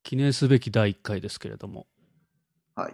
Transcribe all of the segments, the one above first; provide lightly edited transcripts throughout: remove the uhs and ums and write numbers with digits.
記念すべき第1回ですけれども、 はい。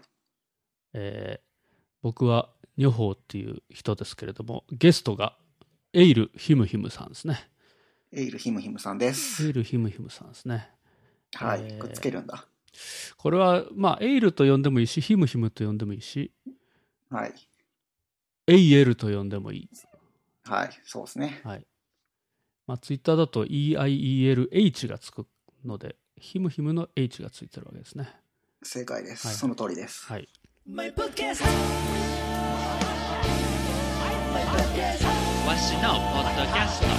僕は女宝っていう人ですけれども、ゲストがエイルヒムヒムさんですね。 エイルヒムヒムさんでエす。 イルヒムヒムさんですね。 はい。くっつけるんだ。 これは、まあ、エイルと呼んでもいいし、ヒムヒムと呼んでもいいし、 はい。 エイエルと呼んでもいい。 はい。そうですね。 はい。まあ、ツイッターだと EIELH がつくので、ヒムヒムの H がついてるわけですね。 正解です。 はいその通りです。 はい。 わしのポッドキャスト。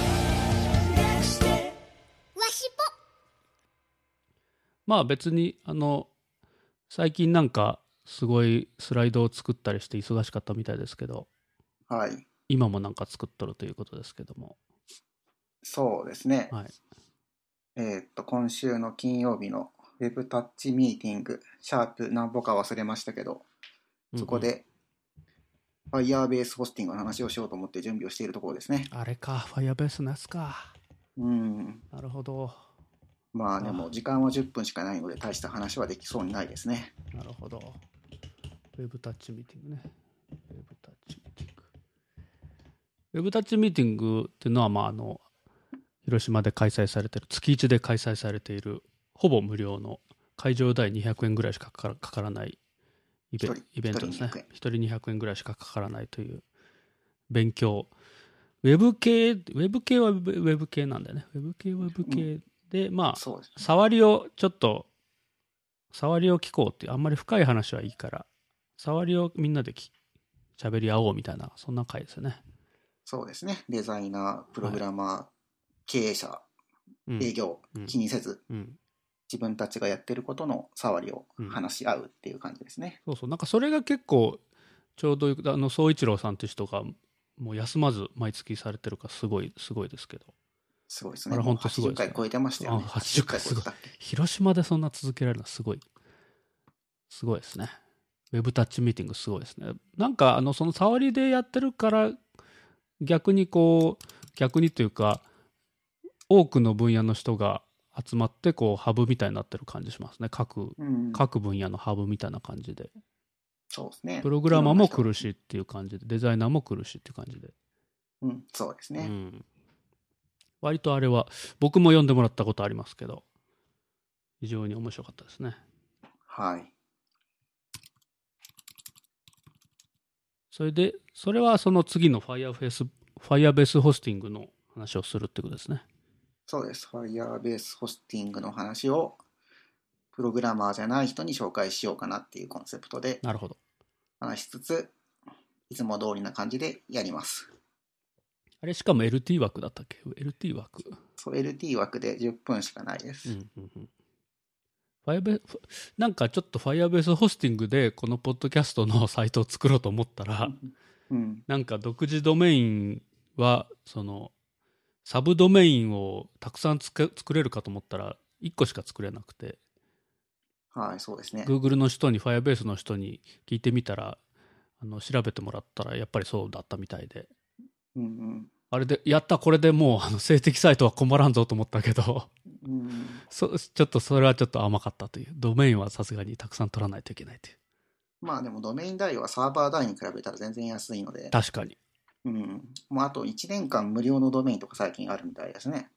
まあ別に最近なんかすごいスライドを作ったりして忙しかったみたいですけど、 はい。 今もなんか作っとるということですけども、 そうですね。 はい。 今週の金曜日のウェブタッチミーティング、シャープ何ぼか忘れましたけど、そこで Firebase ホスティングの話をしようと思って準備をしているところですね。 あれか、Firebase のやつか。なるほど。 まあでも時間は10分しかないので大した話はできそうにないですね。 なるほど。ウェブタッチミーティングね。ウェブタッチミーティング。ウェブタッチミーティングっていうのは、まあ広島で開催されている、月1で開催されている、ほぼ無料の会場代200円ぐらいしかかからないイベントですね。1人200円ぐらいしかかからないという勉強。ウェブ系はウェブ系なんだよね。ウェブ系はウェブ系で、まあ、触りを聞こうっていう、あんまり深い話はいいから、触りをみんなで喋り合おうみたいな、そんな回ですよね。 そうですね。デザイナー、プログラマー、経営者、営業、気にせず、自分たちがやってることの触りを話し合うっていう感じですね。 そうそう。なんかそれが結構、ちょうど宗一郎さんという人が、もう休まず毎月されてるからすごいですけど。 すごいですね。もう80回超えてましたよね。 80回すごい。広島でそんな続けられるのはすごいですね。ウェブタッチミーティングすごいですね。なんかその触りでやってるから逆にというか多くの分野の人が集まってこうハブみたいになってる感じしますね。各分野のハブみたいな感じで。 そうですね。 プログラマーも来るしっていう感じで、デザイナーも来るしっていう感じで。 そうですね。 割とあれは僕も読んでもらったことありますけど、非常に面白かったですね。 はい。 それはその次の Firebase ホスティングの話をするってことですね。 そうです。Firebase ホスティングの話をプログラマーじゃない人に紹介しようかなっていうコンセプトで話しつつ、いつも通りな感じでやります。 あれしかも LT 枠だったっけ？ LT 枠。 そう、LT 枠で10分しかないです。 なんかちょっと Firebase ホスティングでこのポッドキャストのサイトを作ろうと思ったら、なんか独自ドメインはそのサブドメインをたくさん作れるかと思ったら1個しか作れなくて、 はい、そうですね。 Google の人に Firebase の人に聞いてみたら、調べてもらったらやっぱりそうだったみたいで、あれでやった、これでもう静的サイトは困らんぞと思ったけど、ちょっとそれはちょっと甘かったという。ドメインはさすがにたくさん取らないといけないという。 まあでもドメイン代はサーバー代に比べたら全然安いので。 確かに。 もうあと1年間無料のドメインとか最近あるみたいですね。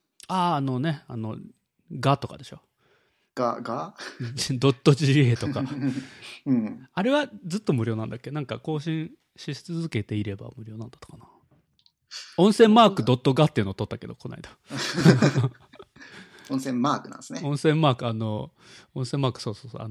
がとかでしょ。 が .ga とか。あれはずっと無料なんだっけ？なんか更新し続けていれば無料なんだったかな。温泉マーク.ga っていうのを取ったけど、この間。 温泉マークなんですね。 温泉マーク、そう。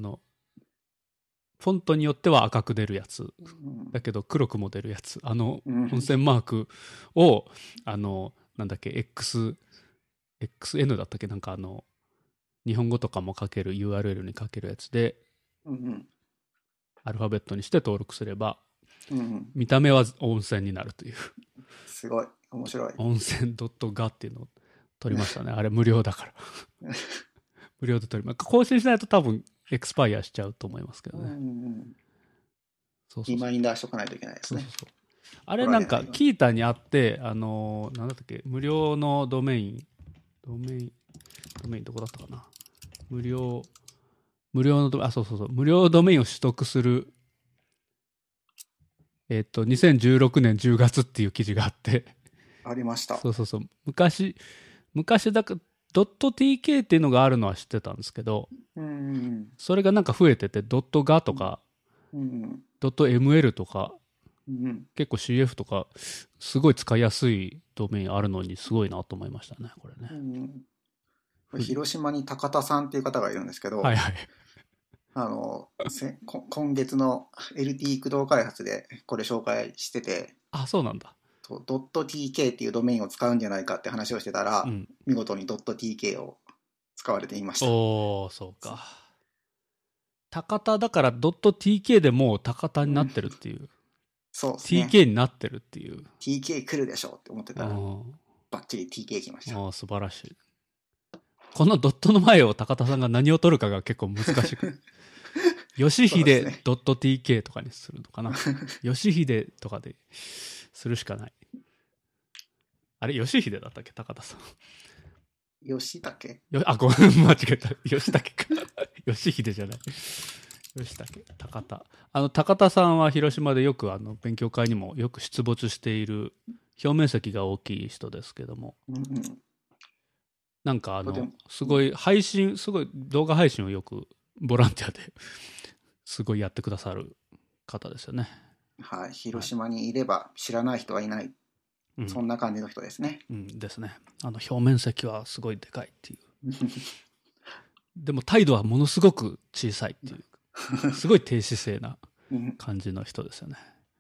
フォントによっては赤く出るやつ。だけど黒くも出るやつ。温泉マークを、なんだっけ、XN だったっけ？なんか日本語とかも書ける URL に書けるやつで、アルファベットにして登録すれば、見た目は温泉になるという。 すごい面白い。 温泉.ga っていうのを取りましたね。あれ無料だから。無料で取ります。更新しないと多分エクスパイアしちゃうと思いますけどね。 リマインダーしとかないといけないですね。 あれなんかキータにあって、なんだったっけ、無料のドメインどこだったかな。無料無料のそうそうそう、無料ドメインを取得する、2016年10月っていう記事があって、 ありました。 そうそうそう、昔だから、.tk っていうのがあるのは知ってたんですけど、それがなんか増えてて、.ga とか、.ml とか、結構 CF とか、すごい使いやすいドメインあるのにすごいなと思いましたね、これね。 広島に高田さんっていう方がいるんですけど、 はいはい。 今月の LT 駆動開発でこれ紹介してて、 あ、そうなんだ。 .tk っていうドメインを使うんじゃないかって話をしてたら、見事に .tk を使われていました。 おー、そうか。高田だから .tk でもう高田になってるっていう。 そうですね。 TK になってるっていう。 TK 来るでしょって思ってたら、バッチリ TK 来ました。 素晴らしい。このドットの前を高田さんが何を取るかが結構難しく。吉秀 .tk とかにするのかな。吉秀とかでするしかない。あれ、吉秀だったっけ、高田さん。 吉武ごめん、間違えた。吉武か。吉秀じゃない。吉武、高田。高田さんは広島でよく勉強会にもよく出没している、表面積が大きい人ですけども。なんかすごい動画配信をよくボランティアですごいやってくださる方ですよね。 はい、広島にいれば知らない人はいない。そんな感じの人ですね。 ですね。表面積はすごいでかいっていう。でも態度はものすごく小さいっていう。すごい低姿勢な感じの人ですよね。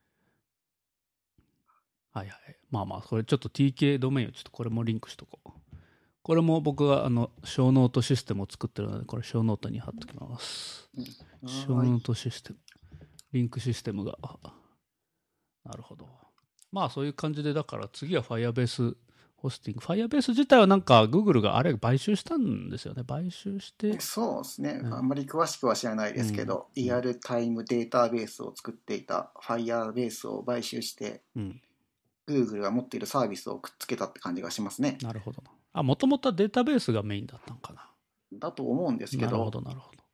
はいはい。まあまあ、これちょっと TK ドメインをちょっとこれもリンクしとこう。これも僕は小ノートシステムを作ってるので、これ小ノートに貼っときます。小ノートシステム。リンクシステムが。なるほど。まあそういう感じで、だから次は Firebase ホスティング。Firebase 自体はなんか Google が買収したんですよね。買収して。 そうですね。あんまり詳しくは知らないですけど、リアルタイムデータベースを作っていた Firebase を買収して、Google が持っているサービスをくっつけたって感じがしますね。 なるほど。もともとはデータベースがメインだったのかな。 だと思うんですけど。 なるほど、なるほど。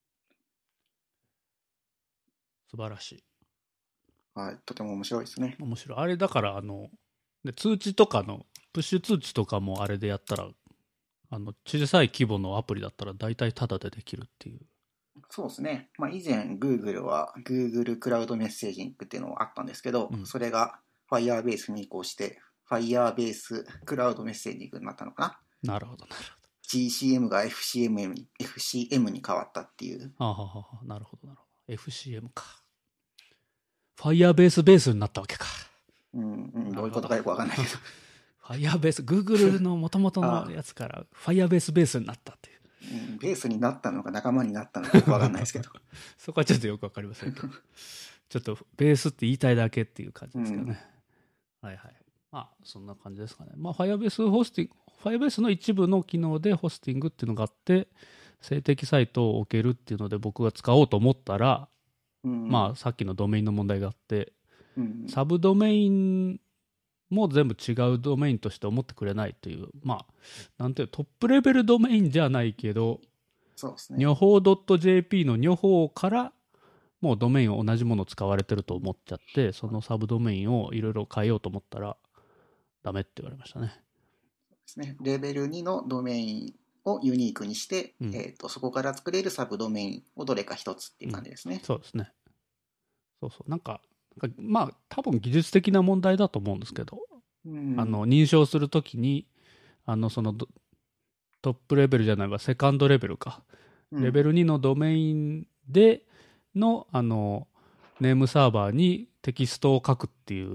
素晴らしい。 はい、とても面白いですね。 面白い。あれだから通知とかプッシュ通知とかもあれでやったら、小さい規模のアプリだったら大体タダでできるっていう。 そうですね。まあ以前 Google は Google クラウドメッセージングっていうのもあったんですけど、それが Firebase に移行して Firebase クラウドメッセージングになったのかな。なるほど、なるほど。 GCM が FCM に変わったっていう。 なるほど、なるほど。FCM か。Firebase ベースになったわけか。 どういうことかよくわかんないけど。 Firebase、Google の元々のやつから Firebase ベースになったっていう。 ベースになったのか仲間になったのかよくわかんないですけど。 そこはちょっとよくわかりませんけど。ちょっとベースって言いたいだけっていう感じですけどね。はいはい。まあそんな感じですかね。まあ Firebase の一部の機能でホスティングっていうのがあって、静的サイトを置けるっていうので僕が使おうと思ったら、まあさっきのドメインの問題があって、サブドメインも全部違うドメインとして思ってくれないという、まあなんていうトップレベルドメインじゃないけど、 そうですね。 女法 .jp の女法からもうドメインを同じもの使われてると思っちゃって、そのサブドメインをいろいろ変えようと思ったらダメって言われましたね。 そうですね。レベル2のドメインをユニークにして、そこから作れるサブドメインをどれか一つっていう感じですね。 そうですね。そうそう。なんかまあ多分技術的な問題だと思うんですけど、認証するときにそのトップレベルじゃないわ、セカンドレベルか、レベル2のドメインでのネームサーバーにテキストを書くっていう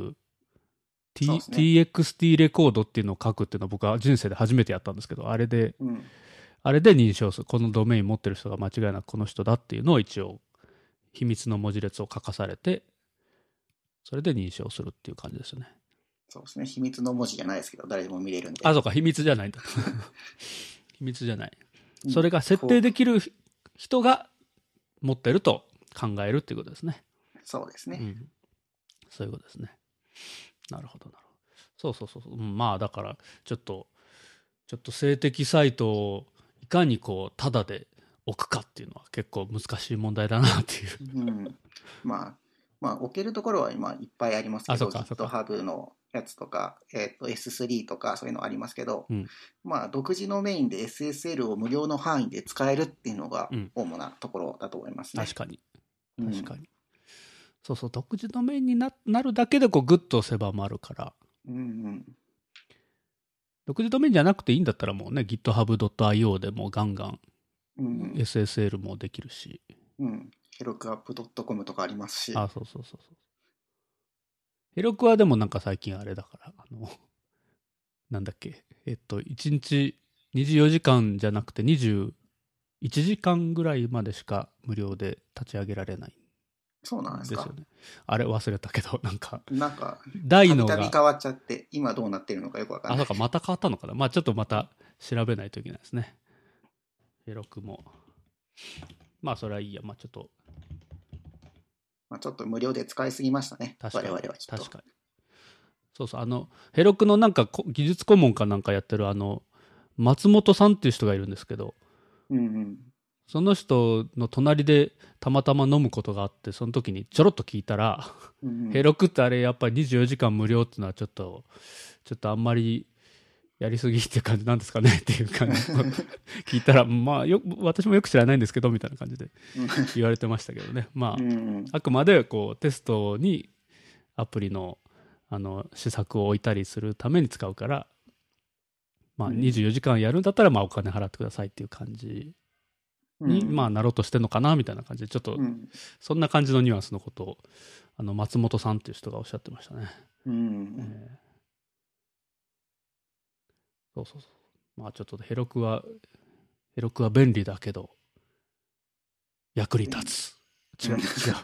、TXT レコードっていうのを書くっていうのを僕は人生で初めてやったんですけど、あれで認証する、このドメイン持ってる人が間違いなくこの人だっていうのを一応秘密の文字列を書かされて、それで認証するっていう感じですよね。 そうですね。秘密の文字じゃないですけど、誰でも見れるんで。 そうか、秘密じゃないんだ。秘密じゃない。それが設定できる人が持ってると考えるっていうことですね。 そうですね。 そういうことですね。なるほど、なるほど。そう。まあ、だから、ちょっと静的サイトをいかにこう、タダで置くかっていうのは結構難しい問題だなっていう。 うん、まあ置けるところは今いっぱいありますけど、 あ、そうか。 GitHub のやつとか、S3 とかそういうのありますけど、 うん。 まあ独自のメインで SSL を無料の範囲で使えるっていうのがうん主なところだと思いますね。 確かに。 うん確かに。そうそう、独自ドメインになるだけでこうグッと狭まるから、 うんうん独自ドメインじゃなくていいんだったらもうね、github.io でもうガンガンうん SSL もできるし。 うんヘロクアップ .com とかありますし。 あ、そう。ヘロクはでもなんか最近あれだから、なんだっけ、1日24時間じゃなくて21時間ぐらいまでしか無料で立ち上げられないそうなんんでか。 ですすよね。あれ忘れたけど、なんか、 なんか、 大のが、 たびたび変わっちゃって、今どうなってるのかよくわかんあ、 ない。 そうか、また変わったのかな。まあちょっとまた調べないといけないですね。ヘロクも。まあそれはいいや。まあちょっと、 まあ、ちょっと無料で使いすぎましたね。 確かに。 我々はきっと。 確かに。そう。ヘロクのなんか技術顧問かなんかやってる松本さんっていう人がいるんですけど、 うんうん。 その人の隣でたまたま飲むことがあって、その時にちょろっと聞いたら、 うんうんヘロクってあれやっぱり24時間無料っていうのはちょっとあんまりやりすぎって感じなんですかねっていう感じ聞いたら、まあ私もよく知らないんですけどみたいな感じで言われてましたけどね。まうんうんあ、あくまでこうテストにアプリの施策を置いたりするために使うから、まあ24時間やるんだったらまあお金払ってくださいっていう感じに、まあなろうとしてんのかなみたいな感じで、ちょっとうんそんな感じのニュアンスのことを松本さんっていう人がおっしゃってましたね。 うんそう。まあちょっとヘロクは便利だけど役に立つ。違う。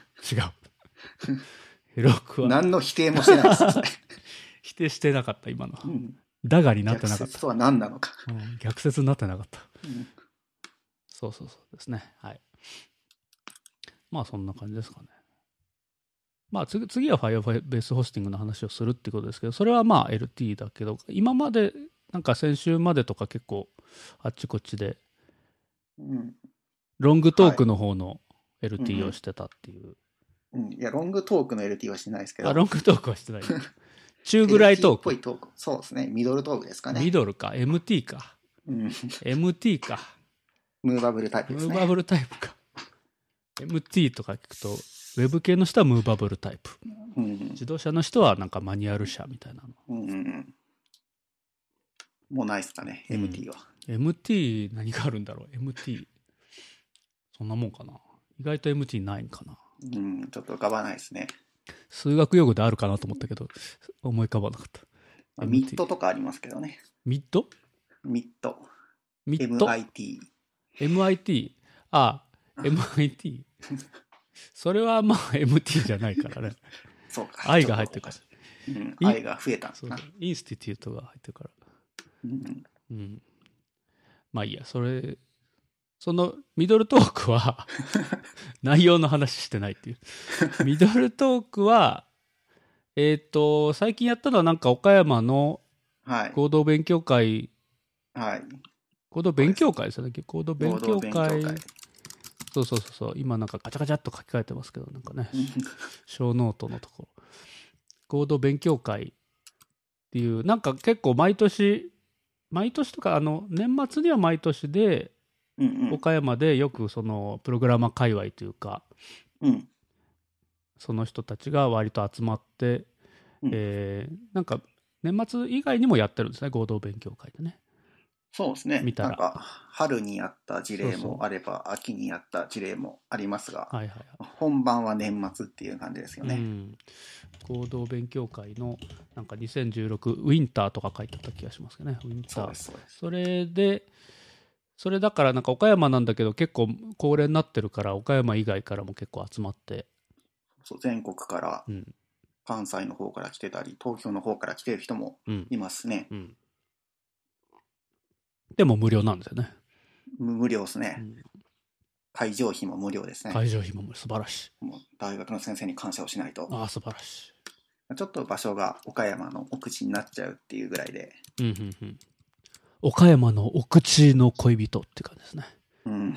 ヘロクは何の否定もしてないですよ、それ。 否定してなかった今のは。 うんだがになってなかった。 逆説とは何なのか。 逆説になってなかった。 うんそうですね。はい。まあそんな感じですかね。まあ次は Firebase ホスティングの話をするっていうことですけど、それはまあ LT だけど、今までなんか先週までとか結構あっちこっちでうんロングトークの方の LT をしてたっていう。 うんいや、ロングトークの LT はしてないですけど。 あ、ロングトークはしてない。中ぐらいト LT っぽーいトーク。そうですね。ミドルトークですかク。 ね。 ミドルか。MT か。 うん、 MT か。 ムーバブルタイプですね。 ムーバブルタイプか。MT とか聞くと、ウェブ系の人はムーバブルタイプ。 うん自動車の人はなんかマニュアル車みたいなの。 うんもうないですかね、 うん MT は。 MT 何があるんだろう MT そんなもんかな。意外と MT ないんかな。 うん、ちょっと浮かばないですね。 数学用語であるかなと思ったけど思い浮かばなかった。 まあミッドとかありますけどね。 ミッドミッド。 ミッド MIT。 MIT あ MIT それはまあ MT じゃないからね。 そうか。 I が入ってるから。 うん、愛が増えたんですな。 インスティテュートが入ってるから。 うんうん。まあいいや、そのミドルトークは内容の話してないっていう。ミドルトークは、最近やったのはなんか岡山のはい。 合同勉強会、 はい。 合同勉強会ですよね。合同勉強合同勉強会。 会そう。今なんかガチャガチャっと書き換えてますけど、なんかね、 うん小ノートのところ。合同勉強会っていう、なんか結構毎年とか、年末には毎年で、 うん岡山でよくそのプログラマー界隈というか、 うんその人たちが割と集まって、 うんなんか年末以外にもやってるんですね、合同勉強会でね。 そうですね。 見たらなんか春にやった事例そうそうもあれば秋にやった事例もありますが、 はい。 本番は年末っていう感じですよね。 うん、合同勉強会のなんか2016ウィンターとか書いてあった気がしますけどね。ウィンター。 そうですそうです。 それだからなんか岡山なんだけど結構恒例になってるから岡山以外からも結構集まって、 そう全国からうん関西の方から来てたり東京の方から来てる人もうんいますね。 うん、でも無料なんですよね。 無料ですね。 うん、 会場費も無料ですね。 会場費も素晴らしい。 もう大学の先生に感謝をしないと。 ああ素晴らしい。 ちょっと場所が岡山の奥地になっちゃうっていうぐらいで、 岡山の奥地の恋人って感じですね。 うん。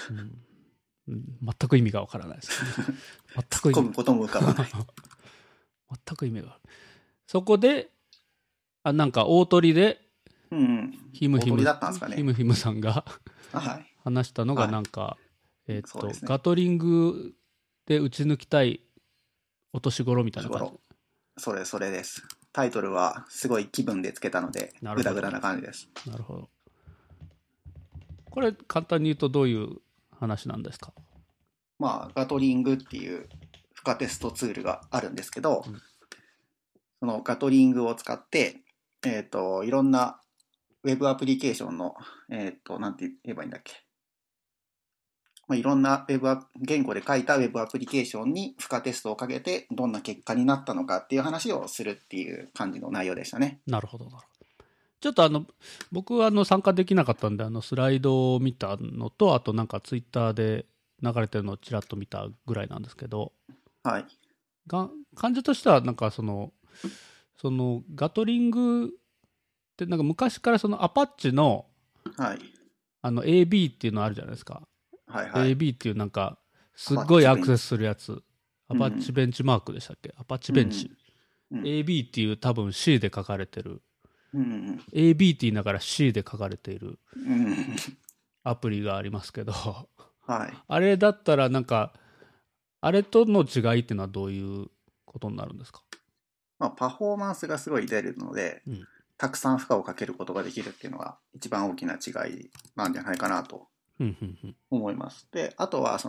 全く意味がわからないですね。全く突っ込むことも浮かばない。 全く意味が。そこで、なんか大鳥で、ヒムヒム、 大鳥だったんですかね。 ヒムヒムさんがはい。 話したのが、 はいなんか、 そうですねガトリングで撃ち抜きたいお年頃みたいな感じ。 それです。タイトルはすごい気分でつけたので、グダグダな感じです。 なるほど。これ、簡単に言うとどういう話なんですか？ まあ、ガトリングっていう負荷テストツールがあるんですけど、そのガトリングを使って、いろんなウェブアプリケーションの、なんて言えばいいんだっけ。いろんな言語で書いたウェブアプリケーションに負荷テストをかけてどんな結果になったのかっていう話をするっていう感じの内容でしたね。 なるほど、なるほど。ちょっと僕は参加できなかったんで、スライドを見たのと、あとなんかツイッターで流れてるのをちらっと見たぐらいなんですけど、 はい。 感じとしては、なんかそのガトリングってなんか昔からそのアパッチの、 はい。 AB っていうのあるじゃないですか。 はいはい。 AB っていうなんか、すっごいアクセスするやつ。アパッチベンチマークでしたっけ？アパッチベンチ。AB っていう多分 C で書かれてる。AB って言いながら C で書かれているアプリがありますけど、 はい。 あれだったらなんか、あれとの違いっていうのはどういうことになるんですか？ パフォーマンスがすごい出るので、たくさん負荷をかけることができるっていうのが一番大きな違いなんじゃないかなと思います。で、あとは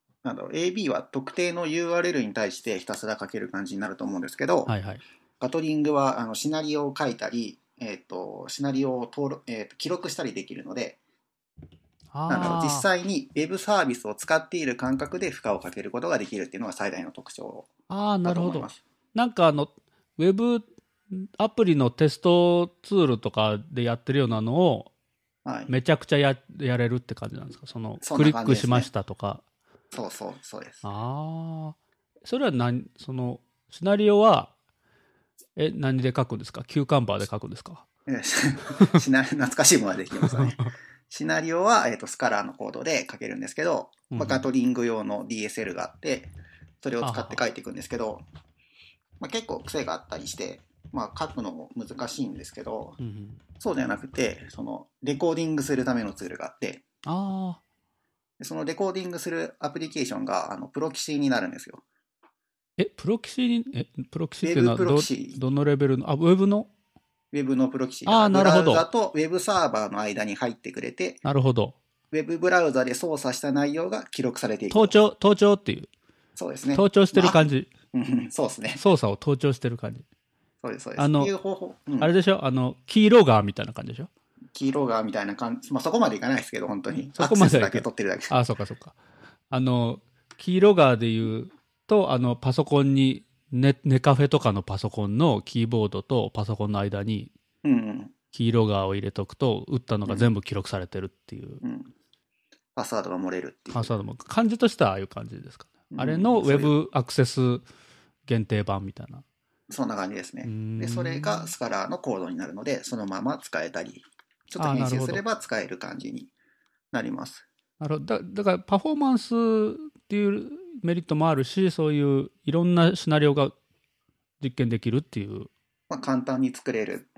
AB は特定の URL に対してひたすら書ける感じになると思うんですけど、 はいはい、 ガトリングはシナリオを書いたり、シナリオを記録したりできるので、実際に Web サービスを使っている感覚で負荷をかけることができるっていうのが最大の特徴だと思います。 なんかウェブアプリのテストツールとかでやってるようなのを、めちゃくちゃやれるって感じなんですか？クリックしましたとか。 そうです。 それはシナリオは何で書くんですか？キューカンバーで書くんですか？ 懐かしいものができますね。シナリオは、スカラーのコードで書けるんですけど、ガトリング用の DSL があって、それを使って書いていくんですけど、結構癖があったりして、書くのも難しいんですけど、そうじゃなくて、レコーディングするためのツールがあって、そのレコーディングするアプリケーションがプロキシになるんですよ。 プロキシっていうのはどのレベルの、ウェブのプロキシがブラウザとウェブサーバーの間に入ってくれて、 なるほど。 ウェブブラウザで操作した内容が記録されていく。 盗聴っていう。 そうですね。 盗聴してる感じ。 そうですね。 操作を盗聴してる感じ。 そうです。いう方法。 あれでしょ？キーロガーみたいな感じでしょ？ キーロガーみたいな感じ。そこまでいかないですけど、本当に。 そこまでだけ取ってるだけ。 そうか。キーロガーで言うと、パソコンに、ネカフェとかのパソコンのキーボードとパソコンの間に、キーロガーを入れとくと、打ったのが全部記録されてるっていう。 パスワードが漏れるっていう。 パスワードも、感じとしてはああいう感じですかね。あれのウェブアクセス限定版みたいな。 そんな感じですね。で、それがスカラーのコードになるので、そのまま使えたり、ちょっと編集すれば使える感じになります。 なるほど。だからパフォーマンスっていうメリットもあるし、そういういろんなシナリオが実験できるっていう。 簡単に作れる。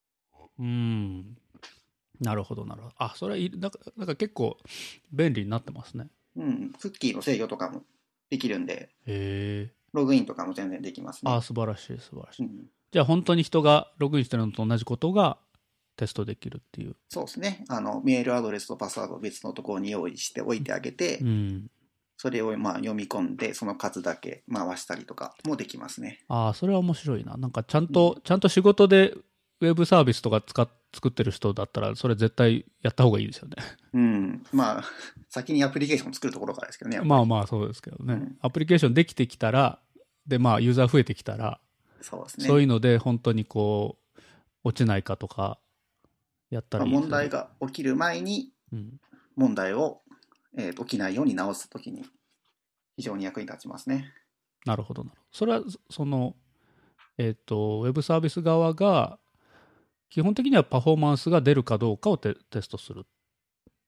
なるほど。それはなんか結構便利になってますね。 クッキーの制御とかもできるんで、ログインとかも全然できますね。 素晴らしい。じゃあ本当に人がログインしてるのと同じことがテストできるっていう。 そうですね。メールアドレスとパスワードを別のところに用意しておいてあげて、それを読み込んで、その数だけ回したりとかもできますね。 それは面白いな。なんかちゃんと仕事でウェブサービスとか作ってる人だったら、それ絶対やった方がいいですよね。 先にアプリケーションを作るところからですけどね。 そうですけどね。アプリケーションできてきたら、で、ユーザー増えてきたら、 そうですね。 そういうので、本当に落ちないかとか、やったらいいですよね。 問題が起きる前に、問題を、起きないように直すときに、非常に役に立ちますね。 なるほど。それは、ウェブサービス側が、基本的にはパフォーマンスが出るかどうかをテストする。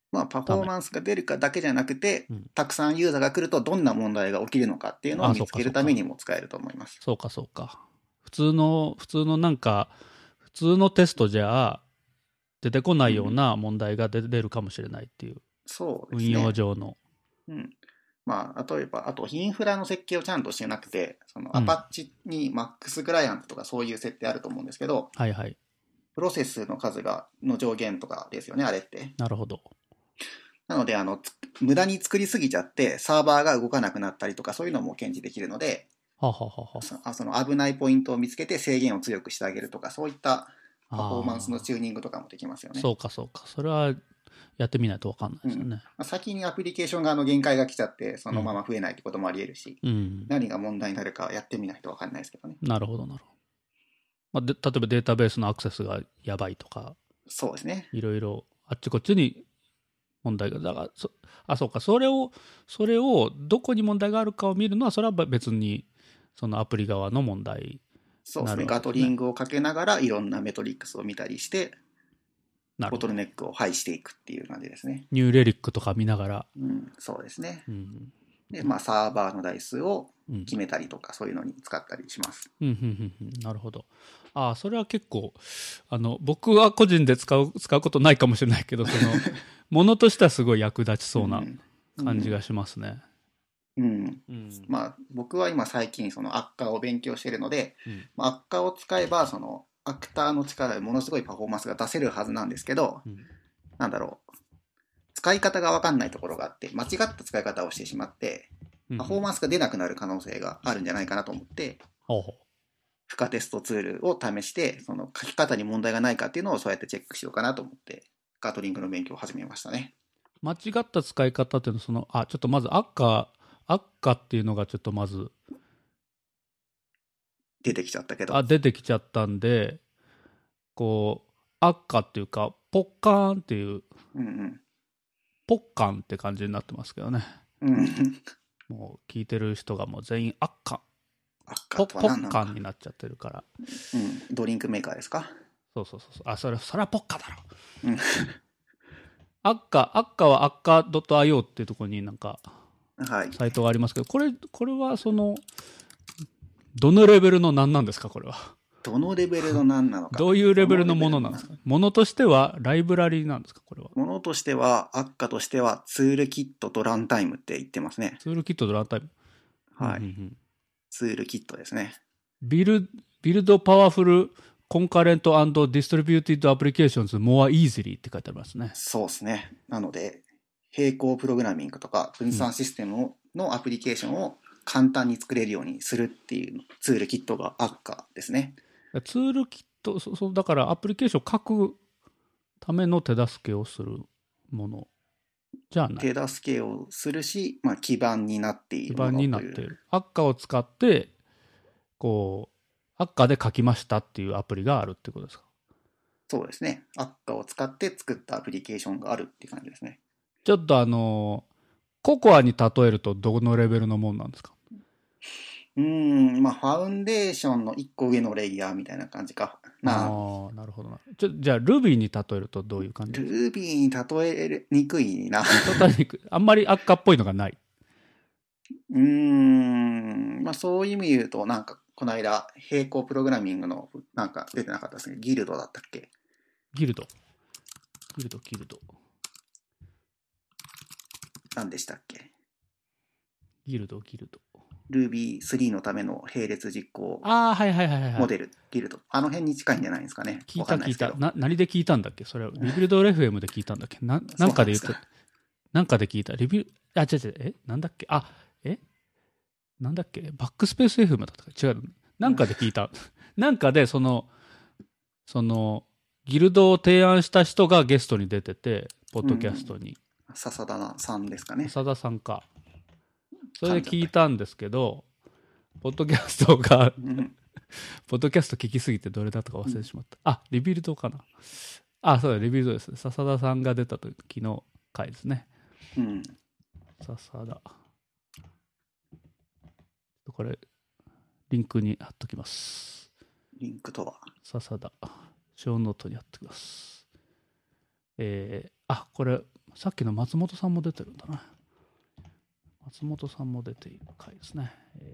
まあ、パフォーマンスが出るかだけじゃなくて、 うんたくさんユーザーが来るとどんな問題が起きるのかっていうのを見つけるためにも使えると思います。 そうかそうか。普通のなんか、普通のテストじゃ出てこないような問題が出るかもしれないっていう、 そうですね。 運用上の。 うん。まあ、例えば、あとインフラの設計をちゃんとしてなくて、そのうんアパッチに MAX クライアントとかそういう設定あると思うんですけど、 はいはい。 プロセスの数の上限とかですよね、あれって。 なるほど。 なので、無駄に作りすぎちゃって、サーバーが動かなくなったりとか、そういうのも検知できるので、 はははは。 その危ないポイントを見つけて制限を強くしてあげるとか、そういったパフォーマンスのあチューニングとかもできますよーね。 そうかそうか。それはやってみないと分かんないですよね。 先にアプリケーション側の限界が来ちゃって、そのまま増えないってこともあり得るし、 うん。 何が問題になるかやってみないと分かんないですけどね。 なるほどなるほど。まあ、例えばデータベースのアクセスがやばいとか、 そうですね。 いろいろあっちこっちに問題が、だからそうか、それをどこに問題があるかを見るのは、それは別にそのアプリ側の問題。 そうですね。 なるほどねガトリングをかけながらいろんなメトリックスを見たりして、ボトなるほど。 ルネックを排していくっていう感じですね。 ニューレリックとか見ながら。 そうですね。 うん。 で、まあ、サーバーの台数をうん。 決めたりとか、そういうのに使ったりします。 なるほど。ああ、それは結構、僕は個人で使うことないかもしれないけど、ものとしてはすごい役立ちそうな感じがしますね。 まあ、僕は今最近そのアッカーを勉強しているので、 うんまあアッカーを使えばそのアクターの力でものすごいパフォーマンスが出せるはずなんですけど、なんだろう、使い方が分かんないところがあって、間違った使い方をしてしまってパフォーマンスが出なくなる可能性があるんじゃないかなと思って、 ほうほう。 負荷テストツールを試して、その書き方に問題がないかっていうのをそうやってチェックしようかなと思ってガトリングの勉強を始めましたね。 間違った使い方っていうのは、ちょっとまずアッカっていうのがちょっとまず出てきちゃったけど、 出てきちゃったんで、こうアッカっていうかポッカーンっていうポッカンって感じになってますけどね。もう聞いてる人がもう全員アッカポッカンになっちゃってるから。 ドリンクメーカーですか？ そう。それはポッカだろ。アッカはアッカ .io っていうところになんかサイトがありますけど、これはどのレベルの何なんですか、これは。 どのレベルの何なのか。 どういうレベルのものなんですか。ものとしてはライブラリなんですか、これは。 ものとしては、アッカとしてはツールキットとランタイムって言ってますね。 ツールキットとランタイム。 はい。ツールキットですね。 ビルドパワフルコンカレント&ディストリビューティッドアプリケーションズ more easily って書いてありますね。 そうですね。なので、並行プログラミングとか分散システムのアプリケーションを簡単に作れるようにするっていうツールキットがアッカですね。 ツールキット、だからアプリケーションを書くための手助けをするものじゃない。 手助けをするし、まあ、基盤になっているものという。 基盤になっている。アッカを使って、アッカで書きましたっていうアプリがあるってことですか？ そうですね。アッカを使って作ったアプリケーションがあるっていう感じですね。 ちょっとココアに例えるとどのレベルのもんなんですか？ まあ、ファウンデーションの1個上のレイヤーみたいな感じかな。 なるほどな。じゃあ、Ruby に例えるとどういう感じ？ Ruby に例えにくいな。 あんまりアッカっぽいのがない。 まあ、そういう意味で言うと、なんか、この間、並行プログラミングの、なんか出てなかったですね。ギルドだったっけ？ ギルド。 何でしたっけ？ ギルド。 Ruby 3のための並列実行モデル、ギルド。あの辺に近いんじゃないですかね。 聞いた。何で聞いたんだっけ？それはリビルド FM で聞いたんだっけ？なんかで言った。なんかで聞いた。なんだっけ？なんだっけ？バックスペース FM だったか？違う。なんかで聞いた。なんかでそのギルドを提案した人がゲストに出てて、ポッドキャストに。 笹田さんですかね。 笹田さんか。それで聞いたんですけど、ポッドキャスト聞きすぎてどれだったか忘れてしまった。リビルドかな。そうだ、リビルドですね。笹田さんが出た時の回ですね。笹田。これ、リンクに貼っときます。 リンクとは笹田。ショーノートに貼っときます。これ、 さっきの松本さんも出てるんだな。松本さんも出ている回ですね。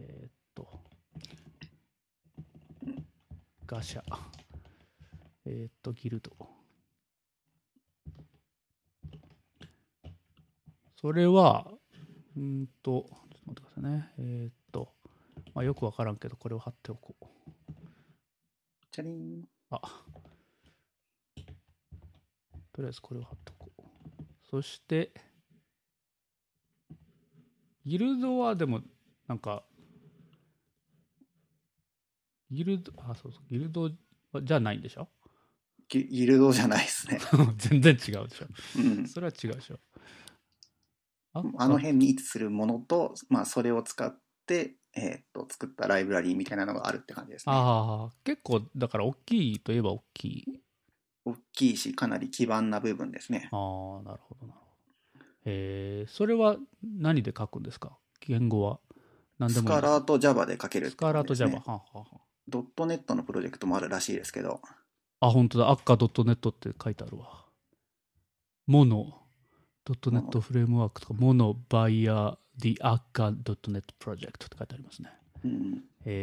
ガシャ。ギルド。それは、ちょっと待ってくださいね。まあ、よくわからんけど、これを貼っておこう。 チャリン。 あ、とりあえずこれを貼っておこう。そして、ギルドはでも、なんか、ギルドじゃないんでしょ？ ギルドじゃないですね。 全然違うでしょ。 うん。 それは違うでしょ。 あの辺に位置するものと、まあ、それを使って、作ったライブラリーみたいなのがあるって感じですね。 ああ、結構、だから大きいといえば大きい。 大きいし、かなり基盤な部分ですね。 ああ、なるほど、なるほど。それは何で書くんですか？言語は。何でもいいですか？ スカラーと Java で書けるってスカラーと感じですね。 Java。はあはあはあ。 ドットネットのプロジェクトもあるらしいですけど。 あ、本当だ。赤 .net って書いてあるわ。モノ、.net フレームワークとか、モノバイヤー the akka.net project って書いてありますね。 うん。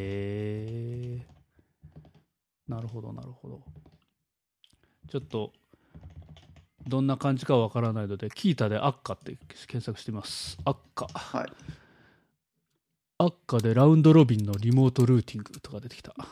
なるほど、なるほど。ちょっと、どんな感じかわからないので、キータでアッカって検索してみます。アッカ。 はい。 アッカでラウンドロビンのリモートルーティングとか出てきた。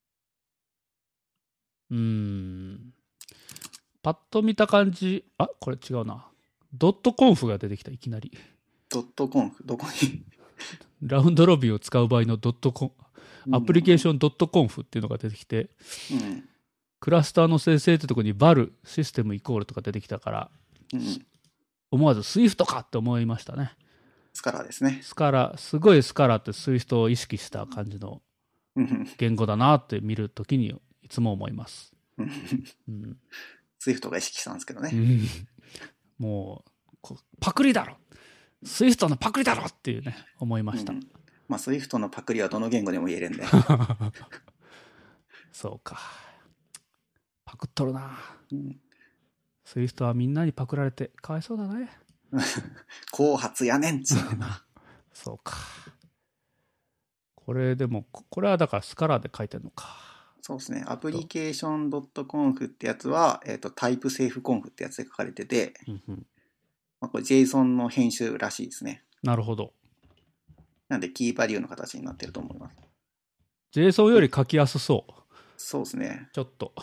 パッと見た感じ、あ、これ違うな。ドットコンフが出てきた、いきなり。 ドットコンフ、どこにラウンドロビンを使う場合のドットコン、アプリケーションドットコンフっていうのが出てきて、 うん。 クラスターの生成ってとこに val システムイコールとか出てきたから、 うん。 思わず Swift かって思いましたね。 スカラですね。 スカラ、すごいスカラってSwiftを意識した感じのうん言語だなって見るときにいつも思います。 うんうんスイフトが意識したんですけどね。 うんもうパクリだろSwiftのパクリだろっていうね思いました。 まあ、スイフトのパクリはどの言語でも言えるんで。 そうか。パクっとるな。 うん Swiftはみんなにパクられてかわいそうだね。 後発やねんっつってな。 そうか。これでもこれはだからスカラで書いてるのか。 そうですね。アプリケーション .conf ってやつは、タイプセーフコンフってやつで書かれてて、まあ、これ JSON の編集らしいですね。 なるほど。 なんでキーバリューの形になってると思います。 JSON より書きやすそう。 そうですね。 ちょっと。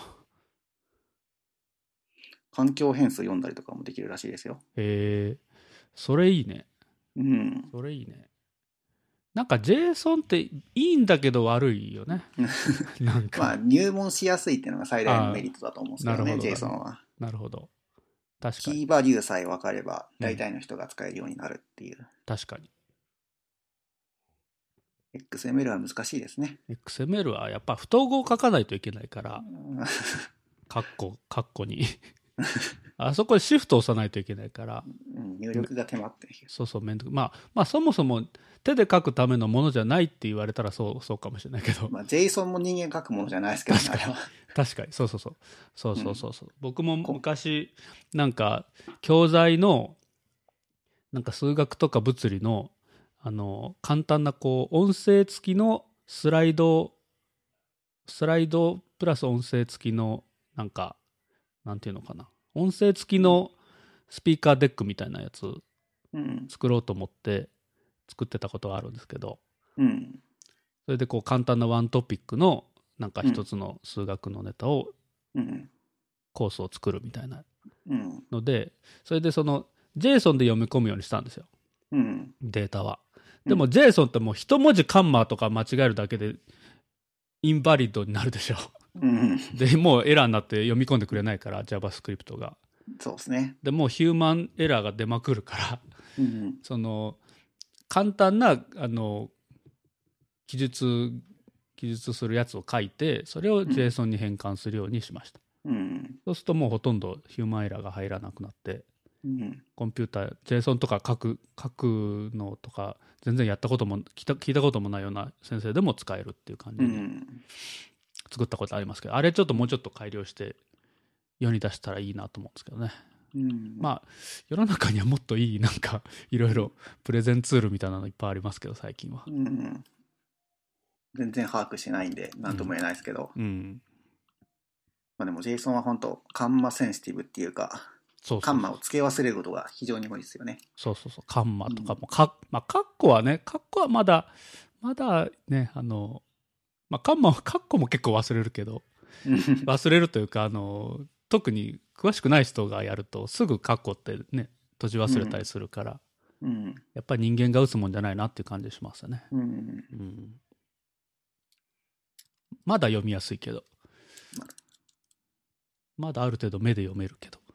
環境変数読んだりとかもできるらしいですよ。 それいいね。 うん。 それいいね。なんか JSON っていいんだけど悪いよね。なんか。 まあ入門しやすいっていうのが最大のメリットだと思うんですけどね、JSON は。 なるほど。確かに。 キーバリューさえ分かれば大体の人が使えるようになるっていう。 確かに。 XML は難しいですね。 XML はやっぱ不統合を書かないといけないから、カッコに。あそこでシフト押さないといけないから。 入力が手間って。 そう、めんどくまあそもそも手で書くためのものじゃないって言われたらそうかもしれないけど。 まあ JSON も人間書くものじゃないですけどね。 確かに。そう。僕も昔、なんか、教材の、なんか数学とか物理の、簡単な音声付きのスライドプラス音声付きの、なんか、なんていうのかな。音声付きのスピーカーデックみたいなやつ作ろうと思って作ってたことがあるんですけど、それで簡単なワントピックのなんか一つの数学のネタを、コースを作るみたいなので、それでその JSON で読み込むようにしたんですよ、データは。でも JSON ってもう一文字カンマとか間違えるだけでインバリッドになるでしょ。でもうエラーになって読み込んでくれないから JavaScript が。 そうですね。 でもうヒューマンエラーが出まくるから、その簡単な記述するやつを書いて、それを JSON に変換するようにしました。そうするともうほとんどヒューマンエラーが入らなくなって、コンピューター JSON とか書くのとか全然やったことも聞いたこともないような先生でも使えるっていう感じで作ったことありますけど、あれちょっともうちょっと改良して世に出したらいいなと思うんですけどね。 まあ世の中にはもっといいなんかいろいろプレゼンツールみたいなのいっぱいありますけど最近は。 全然把握してないんで何とも言えないですけど、まあ、でも JSON は本当カンマセンシティブっていうか、カンマを付け忘れることが非常に多いですよね。 そうカンマとかもカッコはまだねまあカッコも結構忘れるけど忘れるというか特に詳しくない人がやるとすぐカッコってね閉じ忘れたりするから、やっぱり人間が打つもんじゃないなっていう感じしますよね。まだ読みやすいけど、まだある程度目で読めるけど、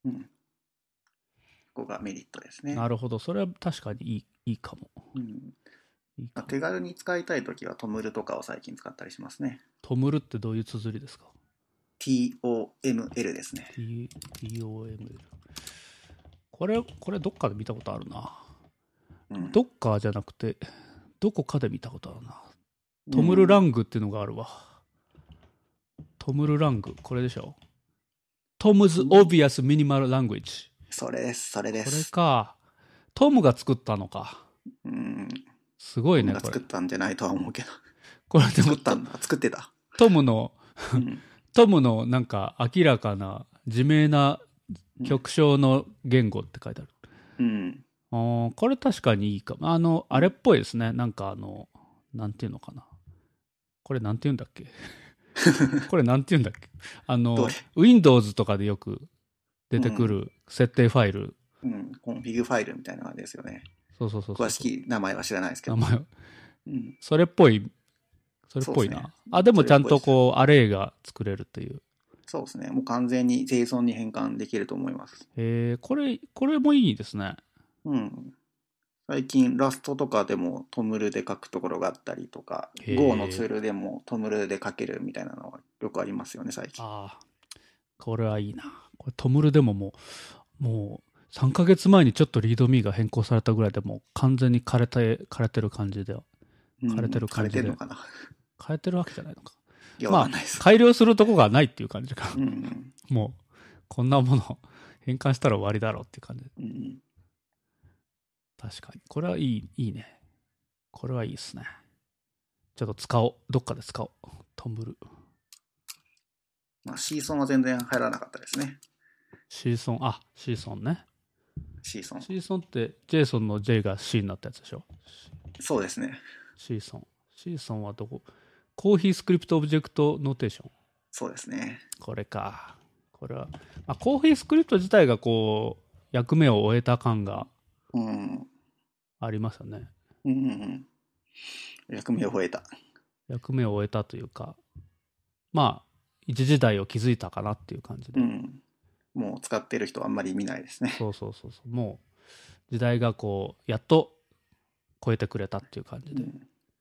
ここがメリットですね。 なるほど、それは確かにいいかも。 手軽に使いたいときはトムルとかを最近使ったりしますね。 トムルってどういう綴りですか？ TOML ですね。 TOML。これどっかで見たことあるな。どっかじゃなくてどこかで見たことあるな。トムルラングっていうのがあるわ。トムルラング、これでしょ。トムズ・オビアス・ミニマル・ラングエッジ。 それです。これか。トムが作ったのか。すごいね。 トムが作ったんじゃないとは思うけど。 これでも作ってた。 トムのなんか明らかな自明な極小の言語って書いてある。これ確かにいいかも。あれっぽいですね。なんかなんていうのかな。これなんていうんだっけこれなんていうんだっけWindows とかでよく出てくる設定ファイル。 コンフィグファイルみたいなのですよね。 そう。 詳しい名前は知らないですけど。 それっぽいな。でもちゃんとこう、アレイが作れるっていう。 そうですね。もう完全に JSON に変換できると思います。 これもいいですね。 最近ラストとかでもトムルで書くところがあったりとか、Go のツールでもトムルで書けるみたいなのがよくありますよね、最近。 これはいいな。これトムルでももう3ヶ月前にちょっとリードミーが変更されたぐらいでもう完全に枯れてる感じで。枯れてる感じで。 枯れてるのかな。 枯れてるわけじゃないのか。 いや、わかんないです。 改良するとこがないっていう感じか。もう、こんなもの変換したら終わりだろうっていう感じ。確かに。これはいいね。これはいいですね。ちょっとどっかで使おう。トムル。 シーソンは全然入らなかったですね。 シーソンね。 シーソンって JSON の J が C になったやつでしょ。 そうですね。 シーソンはどこ？コーヒースクリプトオブジェクトノーテーション。 そうですね。 これか。これは、コーヒースクリプト自体がこう、役目を終えた感がありますよね。 役目を終えたというか、一時代を築いたかなっていう感じで。 もう使ってる人はあんまり見ないですね。 そう。もう、時代がこう、やっと超えてくれたっていう感じで。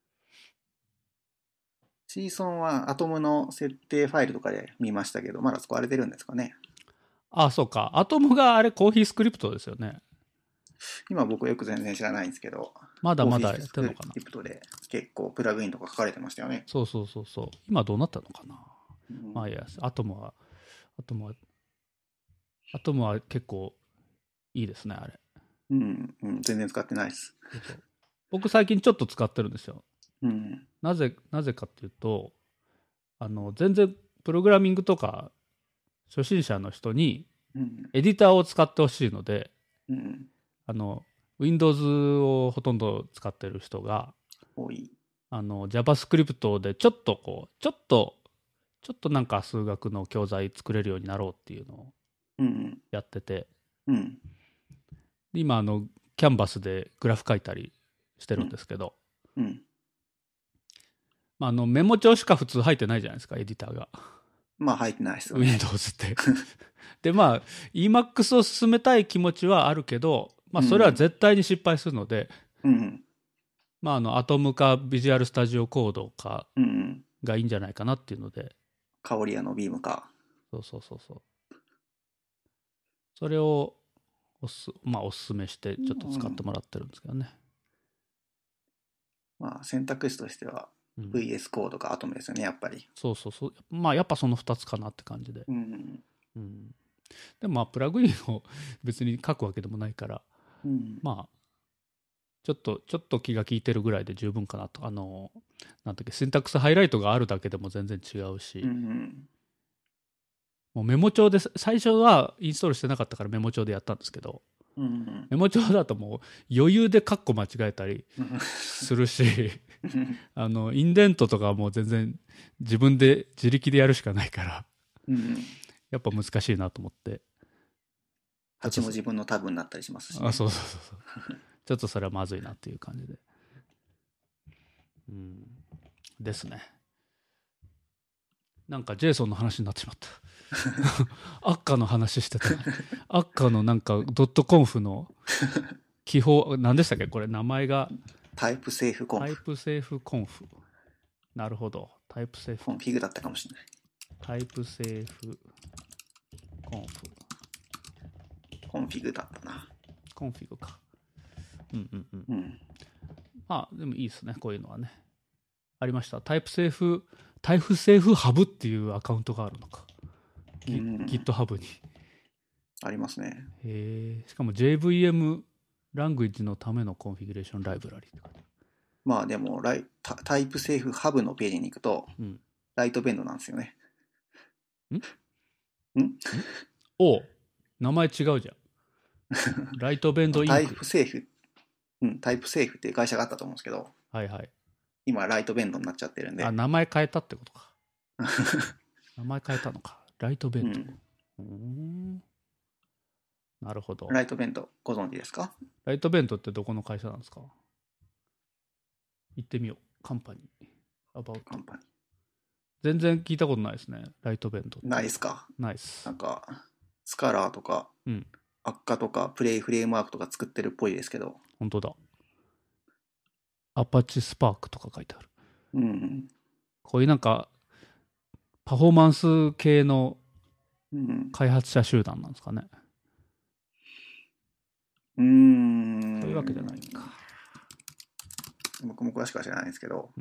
JSON はアトムの設定ファイルとかで見ましたけど、まだ使われてるんですかね。 そうか。アトムがあれコーヒースクリプトですよね。 今僕よく全然知らないんですけど、 まだやってるのかな。 スクリプトで結構プラグインとか書かれてましたよね。 そう。今どうなったのかな。いや、アトムは結構いいですね、あれ。 全然使ってないです。 僕最近ちょっと使ってるんですよ。なぜかっていうと、全然プログラミングとか初心者の人にエディターを使ってほしいので、Windows をほとんど使ってる人が多い。 JavaScript でちょっとなんか数学の教材作れるようになろうっていうのをやってて、今キャンバスでグラフ書いたりしてるんですけど、メモ帳しか普通入ってないじゃないですか、エディターが。 入ってないですよね。 Windows って。で、Emacs を進めたい気持ちはあるけど、それは絶対に失敗するので、アトムかビジュアルスタジオコードかがいいんじゃないかなっていうので。 カオリアのビームか。 そう。それをおすすめしてちょっと使ってもらってるんですけどね。 選択肢としては VS コードかアトムですよね、やっぱり。 そう。やっぱその2つかなって感じで。 でもまあプラグインを別に書くわけでもないから、まあちょっと気が利いてるぐらいで十分かなと。なんだっけ、シンタックスハイライトがあるだけでも全然違うし、もうメモ帳で、最初はインストールしてなかったからメモ帳でやったんですけど、メモ帳だともう余裕でカッコ間違えたりするしインデントとかはもう全然自分で自力でやるしかないから、やっぱ難しいなと思って。 8も自分のタブになったりしますし、 ね、そうちょっとそれはまずいなっていう感じで、ですね。なんかジェイソンの話になってしまったアッカの話してたアッカのなんかドットコンフの記法何でしたっけ、これ名前がタイプセーフコンフ。 タイプセーフコンフ。なるほど。タイプセーフコンフィグだったかもしれない。 タイプセーフコンフ。 コンフィグだったな。 コンフィグか。まあでもいいですね、こういうのはね。ありました。タイプセーフハブっていうアカウントがあるのか。GitHub に。 ありますね。 しかも JVM ラングエッジのためのコンフィギュレーションライブラリーって書いてある。 まあでもタイプセーフハブのページに行くと、ライトベンドなんですよね。 お、名前違うじゃん。ライトベンドインク。 タイプセーフっていう会社があったと思うんですけど、 はいはい。 今ライトベンドになっちゃってるんで。 あ、名前変えたってことか。名前変えたのか。ライトベンド。なるほど。 ライトベンドご存知ですか？ ライトベンドってどこの会社なんですか？行ってみよう。カンパニー。 カンパニー。 全然聞いたことないですね。ライトベンド。 ないですか？ ないです。 なんかスカラーとか、アッカとかプレイフレームワークとか作ってるっぽいですけど。 本当だ。アパッチスパークとか書いてある。こういうなんかパフォーマンス系の開発者集団なんですかね。そういうわけじゃないか。 僕も詳しくは知らないですけど、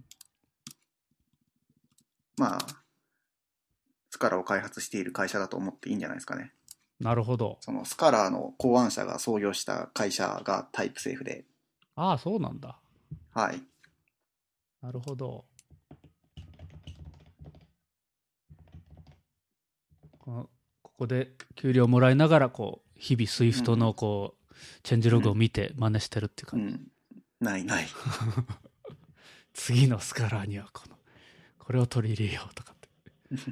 まあスカラーを開発している会社だと思っていいんじゃないですかね。 なるほど。 そのスカラーの考案者が創業した会社がタイプセーフで。 ああ、そうなんだ。 はい。 なるほど。ここで給料もらいながらこう日々スイフトのこう、チェンジログを見て真似してるっていう感じ。 ない次のスカラーにはこれを取り入れようとかって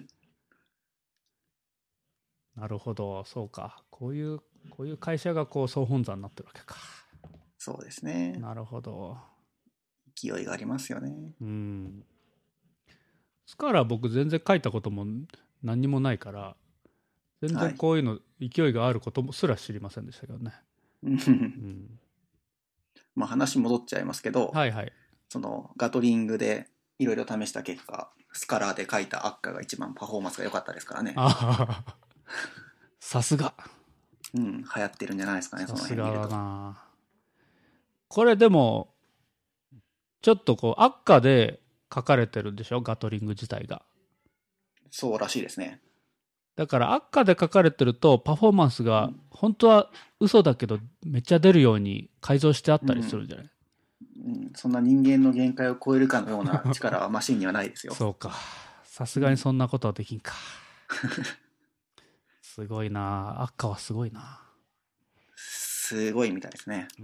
なるほど、そうか。こういう会社がこう総本山になってるわけか。 そうですね。 なるほど。 勢いがありますよね。 スカラー僕全然書いたことも何にもないから、全然こういうの勢いがあることもすら知りませんでしたけどね。 まあ話戻っちゃいますけど、そのガトリングでいろいろ試した結果、スカラーで書いたアッカが一番パフォーマンスが良かったですからね。 さすが。 流行ってるんじゃないですかね、その辺見ると。 さすがだな。これでもちょっとこうアッカで書かれてるんでしょ、ガトリング自体が。 そうらしいですね。 だからアッカで書かれてるとパフォーマンスが本当は嘘だけどめっちゃ出るように改造してあったりするんじゃない？ そんな人間の限界を超えるかのような力はマシンにはないですよ。 そうか。さすがにそんなことはできんか。すごいな。アッカはすごいな。 すごいみたいですね。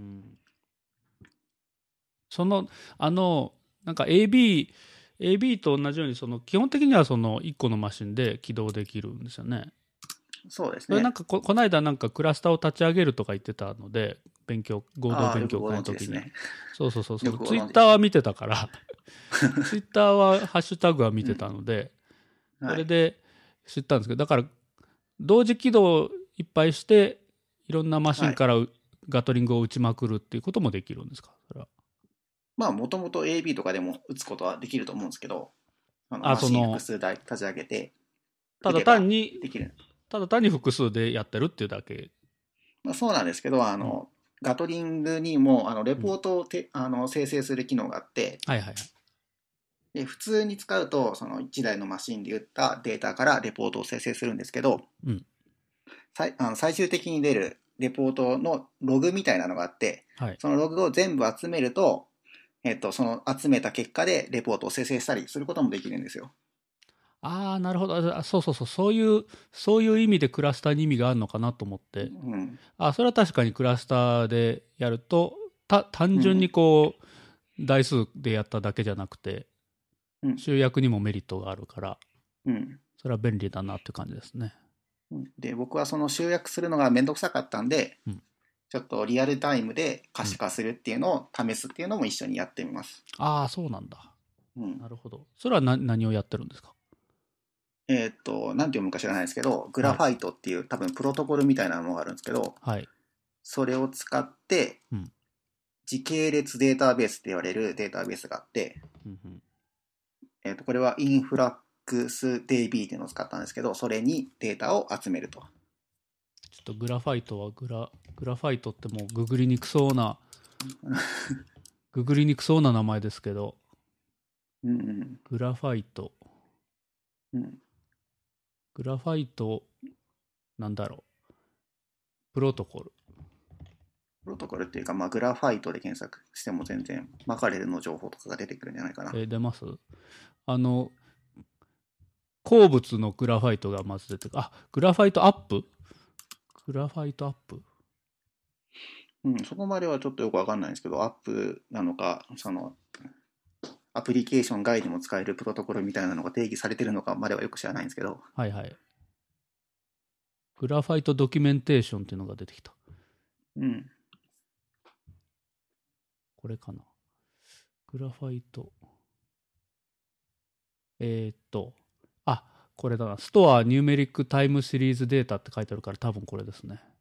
なんか AB と同じように基本的には1個のマシンで起動できるんですよね。 そうですね。 なんかこの間なんかクラスターを立ち上げるとか言ってたので、合同勉強会の時に。そうツイッターは見てたからツイッターはハッシュタグは見てたので、それで知ったんですけど、だから同時起動いっぱいしていろんなマシンからガトリングを打ちまくるっていうこともできるんですか？それはまあもともと AB とかでも打つことはできると思うんですけど、マシン複数台立ち上げてただ単に複数でやってるっていうだけ。 まあ、そうなんですけど、ガトリングにもレポートを生成する機能があって、で普通に使うとその1台のマシンで打ったデータからレポートを生成するんですけど、 最終的に出るレポートのログみたいなのがあって、 はい。 そのログを全部集めると、その集めた結果でレポートを生成したりすることもできるんですよ。 ああ、なるほど。そうそうそう。そういう意味でクラスターに意味があるのかなと思って。 うん。 それは確かにクラスターでやると、単純にこう、台数でやっただけじゃなくて、 うん集約にもメリットがあるから、 うん。 それは便利だなって感じですね。 で、僕はその集約するのがめんどくさかったんで、 うんちょっとリアルタイムで可視化するっていうのを試すっていうのも一緒にやってみます。 ああ、そうなんだ。 うん。 なるほど。それは何をやってるんですか？ なんて読むか知らないですけど、グラファイトっていう多分プロトコルみたいなのがあるんですけど、 はい。 それを使って、 うん時系列データベースって言われるデータベースがあって、 うんこれはインフラックス DB っていうのを使ったんですけど、それにデータを集めると。 ちょっとグラファイトはグラファイトってもうググりにくそうな名前ですけど、 うんうんグラファイトうんなんだろう、プロトコル。 プロトコルっていうか、まあ、グラファイトで検索しても全然マカレルの情報とかが出てくるんじゃないかな。 出ます？鉱物のグラファイトがまず出てくる。グラファイトアップうん、そこまではちょっとよくわかんないんですけど、アップなのか、その、アプリケーション外でも使えるプロトコルみたいなのが定義されてるのかまではよく知らないんですけど。 はいはい。グラファイトドキュメンテーションっていうのが出てきた。 うん。 これかな。グラファイト。これだな。ストアニューメリックタイムシリーズデータって書いてあるから多分これですね。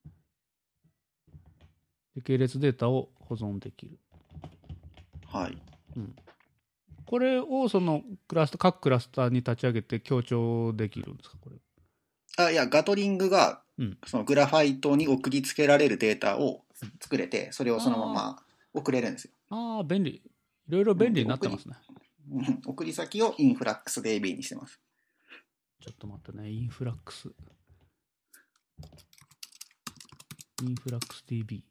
時系列データを保存できる。 はい。 うん。これをその各クラスターに立ち上げて強調できるんですか、これ？ いや、ガトリングが、そのグラファイトに送りつけられるデータを作れて、それをそのまま送れるんですよ。 便利。いろいろ便利になってますね。 送り先をインフラックス DB にしてます。 ちょっと待ってね。インフラックス DB。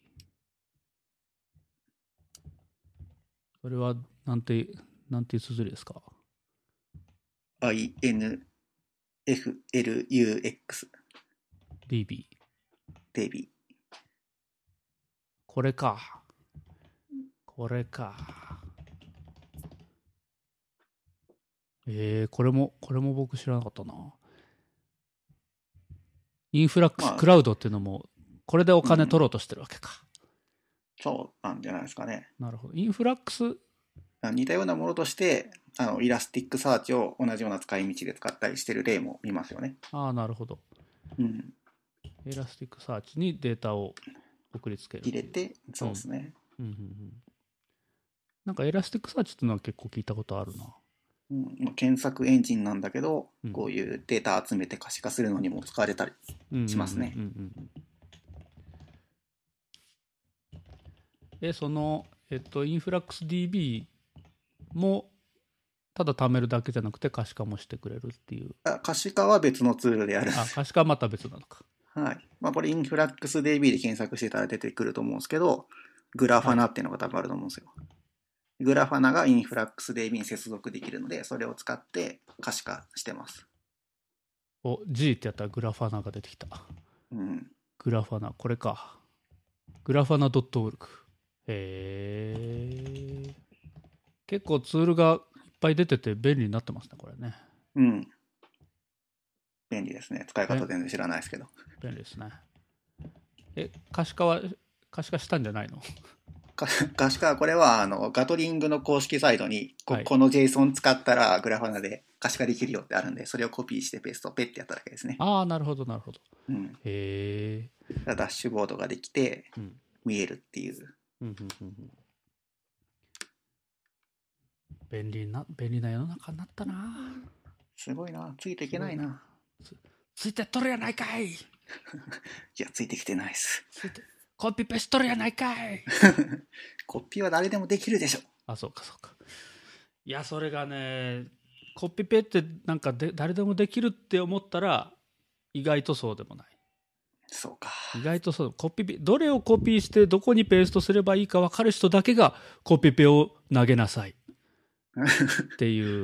それはなんていう綴りですか？ INFLUX DB。 DB。 これか。これも僕知らなかったな。インフラックスクラウドっていうのもこれでお金取ろうとしてるわけか。 そうなんじゃないですかね。 なるほど。インフラックス似たようなものとしてイラスティックサーチを同じような使い道で使ったりしてる例も見ますよね。 なるほど。 うん。 エラスティックサーチにデータを送りつける。 入れて、そうですね。 なんかエラスティックサーチっていうのは結構聞いたことあるな。 検索エンジンなんだけど、こういうデータ集めて可視化するのにも使われたりしますね。 その、インフラックス DB もただ貯めるだけじゃなくて可視化もしてくれるっていう。 可視化は別のツールでやる。 可視化はまた別なのか。 はい。まあこれインフラックス DB で検索してたら出てくると思うんですけど、グラファナっていうのが多分あると思うんですよ。グラファナがインフラックス DB に接続できるので、それを使って可視化してます。 G ってやったらグラファナが出てきた。 グラファナ、これか。グラファナ .org。結構ツールがいっぱい出てて便利になってますね、これね。 便利ですね。使い方全然知らないですけど。 便利ですね。可視化したんじゃないの？ 可視化はこれはガトリングの公式サイトにこの JSON 使ったらグラファナで可視化できるよってあるんで、それをコピーしてペーストペッてやっただけですね。 なるほど。ダッシュボードができて見えるっていう。 便利な世の中になったな。 すごいな。ついていけないな。 ついてっとるやないかい。いや、ついてきてないっす。 コピペしとるやないかい。 コピーは誰でもできるでしょ。 そうか。いや、それがね、コピペってなんか誰でもできるって思ったら意外とそうでもない。 そうか。 意外とそうどれをコピーしてどこにペーストすればいいか分かる人だけがコピペを投げなさいっていう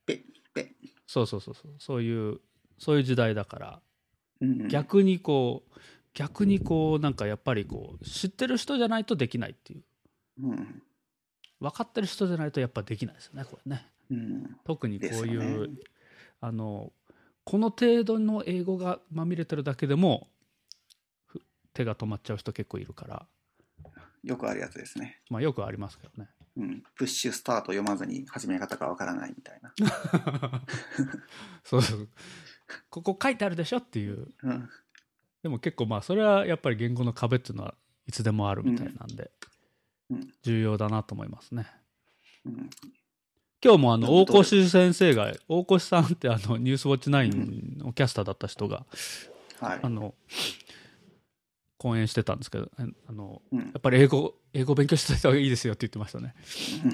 そういう時代だから、逆にこうなんかやっぱりこう知ってる人じゃないとできないっていう、分かってる人じゃないとやっぱできないですよねこれね、特にこういう、ね、この程度の英語がまみれてるだけでも手が止まっちゃう人結構いるから、 よくあるやつですね。 まあよくありますけどね、 プッシュスタート読まずに始め方がわからないみたいなそうここ書いてあるでしょっていう、でも結構まあそれはやっぱり言語の壁っていうのはいつでもあるみたいなんで、重要だなと思いますね。今日も大越先生が、大越さんってニュースウォッチ9のキャスターだった人が、講演してたんですけど、やっぱり英語勉強してた方がいいですよって言ってましたね。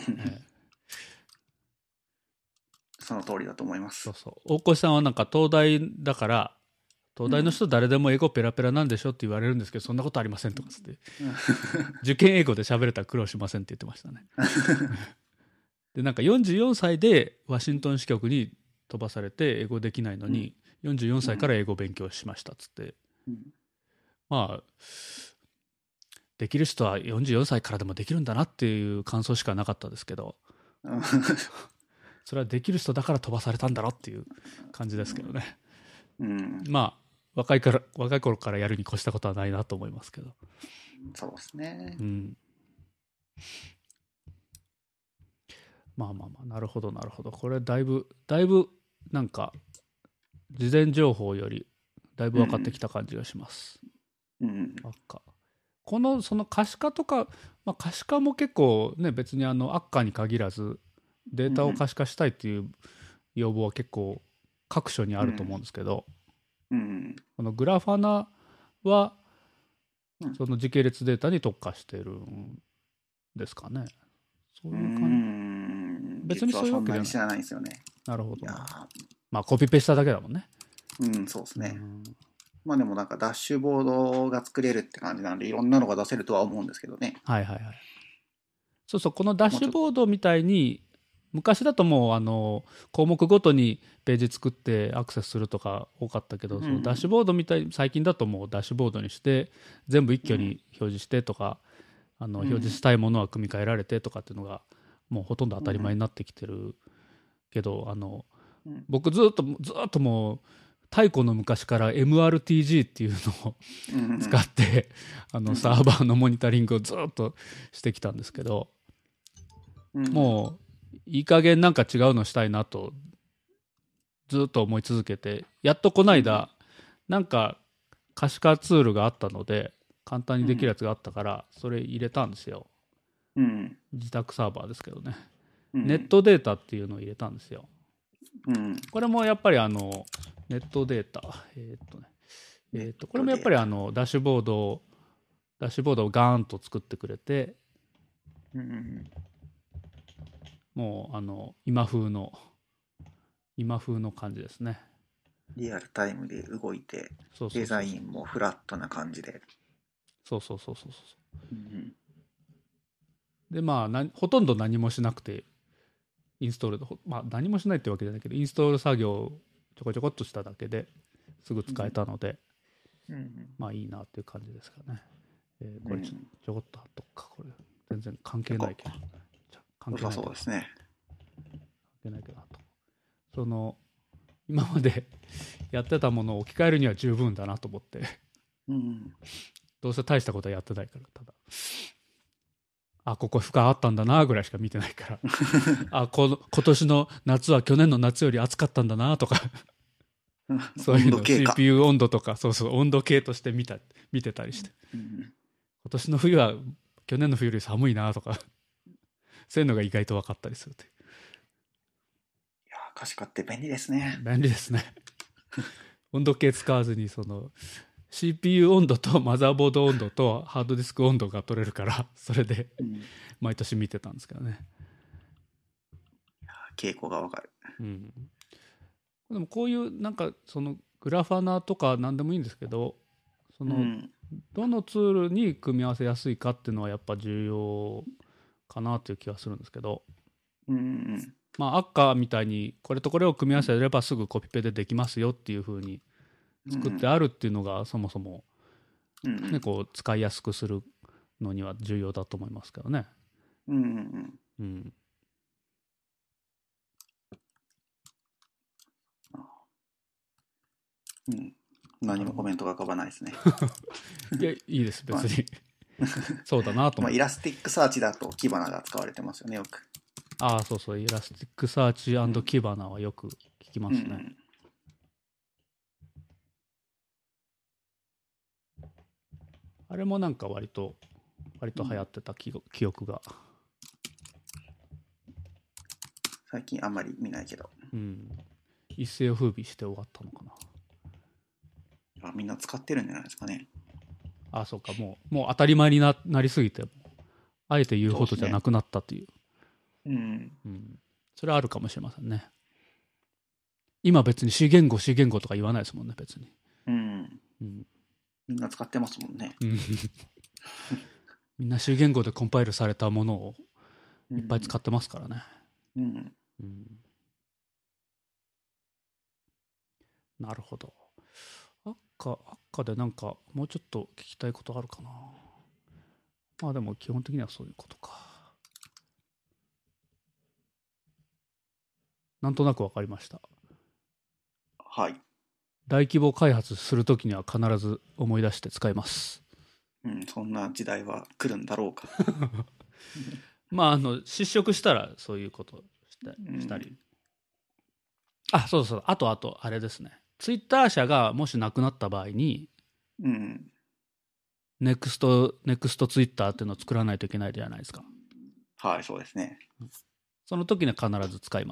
その通りだと思います。 大越さんはなんか東大だから東大の人誰でも英語ペラペラなんでしょって言われるんですけど、そんなことありませんとかつって受験英語で喋れたら苦労しませんって言ってましたね。でなんか44歳でワシントン支局に飛ばされて英語できないのに、44歳から英語勉強しましたっつって、まあできる人は44歳からでもできるんだなっていう感想しかなかったですけどそれはできる人だから飛ばされたんだろっていう感じですけどね。まあ若い頃からやるに越したことはないなと思いますけど。 そうですね。 まあなるほどこれだいぶなんか事前情報よりだいぶ分かってきた感じがします。その可視化とか、可視化も結構ね別にAkkaに限らずデータを可視化したいっていう要望は結構各所にあると思うんですけど、このグラファナはその時系列データに特化してるんですかね。そういう感じ。別にそういうわけじゃない。 知らないですよね。 なるほど。まあコピペしただけだもんね。 そうですね。まあでもなんかダッシュボードが作れるって感じなんでいろんなのが出せるとは思うんですけどね。そうこのダッシュボードみたいに昔だともう項目ごとにページ作ってアクセスするとか多かったけど、そのダッシュボードみたいに最近だともうダッシュボードにして全部一挙に表示してとか、表示したいものは組み替えられてとかっていうのがもうほとんど当たり前になってきてるけど、僕ずっともう太古の昔から MRTG っていうのを使ってサーバーのモニタリングをずっとしてきたんですけど、もういい加減なんか違うのしたいなとずっと思い続けて、やっとこの間なんか可視化ツールがあったので簡単にできるやつがあったからそれ入れたんですよ。自宅サーバーですけどね、ネットデータっていうのを入れたんですよ。これもやっぱりネットデータこれもやっぱりダッシュボードをガーンと作ってくれて、もう今風の感じですね。 リアルタイムで動いてデザインもフラットな感じで、 でまあほとんど何もしなくてインストール、何もしないってわけじゃないけどインストール作業をちょこちょこっとしただけですぐ使えたので、まあいいなっていう感じですかね。これちょこっと貼っとくか。これ全然関係ないけど関係ないけど、そうですね。 関係ないけどなと。今までやってたものを置き換えるには十分だなと思って、どうせ大したことはやってないから、ただここ負荷あったんだなぐらいしか見てないから今年の夏は去年の夏より暑かったんだなとかそういうの CPU 温度とか温度計として見てたりして、今年の冬は去年の冬より寒いなとかそういうのが意外と分かったりするという。 いや可視化って便利ですね。 便利ですね温度計使わずにCPU 温度とマザーボード温度とハードディスク温度が取れるからそれで毎年見てたんですけどね。 傾向がわかる。 でもこういうなんかグラファナとか何でもいいんですけど、 そうの、 ん。 どのツールに組み合わせやすいかっていうのはやっぱ重要かなという気がするんですけど、 うん。 まあ、アッカーみたいにこれとこれを組み合わせればすぐコピペでできますよっていう風に作ってあるっていうのがそもそも、 うん。 ね、こう使いやすくするのには重要だと思いますけどね。 うん。 うん。 うん。何もコメントが浮かばないですね。 いや、いいです、別に。そうだなと思って。 まあイラスティックサーチだとキバナが使われてますよね、よく。 ああ、そうそう、イラスティックサーチ&キバナはよく聞きますね。あれもなんか割と流行ってた記憶が。 最近あんまり見ないけど。 うん。一世を風靡して終わったのかな。 みんな使ってるんじゃないですかね。 ああ、そうか、もう当たり前になりすぎて、あえて言うほどじゃなくなったという。 うん。 うん。それはあるかもしれませんね。今別に C 言語とか言わないですもんね、別に。 うん。 うん。 みんな使ってますもんね。 うんみんな C 言語でコンパイルされたものをいっぱい使ってますからね。 うん。 うん。なるほど。アッカでなんかもうちょっと聞きたいことあるかな。まあでも基本的にはそういうことか。なんとなくわかりました。 はい。 大規模開発するときには必ず思い出して使います。 うん、そんな時代は来るんだろうか。 まあ失職したらそういうことしたり。あ、そうそう。あとあれですね。ツイッター社がもしなくなった場合に、 うん。 ネクストツイッターっていうのを作らないといけないじゃないですか。 はい、そうですね。 その時には必ず使います。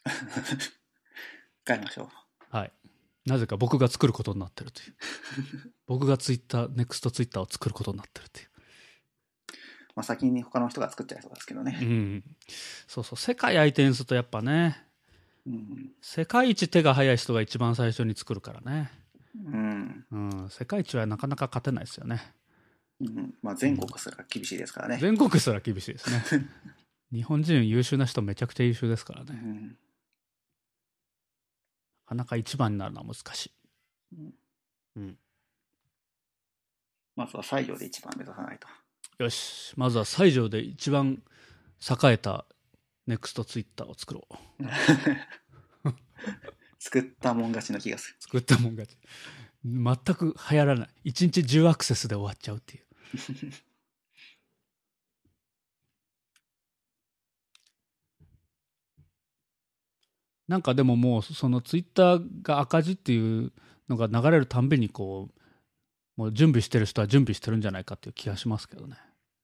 使いましょう。 はい。なぜか僕が作ることになってるという。僕がネクストツイッターを作ることになってるという。 まあ、先に他の人が作っちゃいそうですけどね。 うん。そうそう。世界相手にするとやっぱね、 うん。 世界一手が早い人が一番最初に作るからね。 うん。 うん。世界一はなかなか勝てないですよね。 うん、まあ、全国すら厳しいですからね。 全国すら厳しいですね。日本人優秀な人めちゃくちゃ優秀ですからね。 うん。 なかなか一番になるのは難しい。うん。 まずは西条で一番目指さないと。 よし。まずは西条で一番栄えたネクストツイッターを作ろう。 作ったもん勝ちの気がする。 作ったもん勝ち。全く流行らない。1日10アクセスで終わっちゃうっていう。なんかでももうそのツイッターが赤字っていうのが流れるたんびにこうもう準備してる人は準備してるんじゃないかっていう気がしますけどね。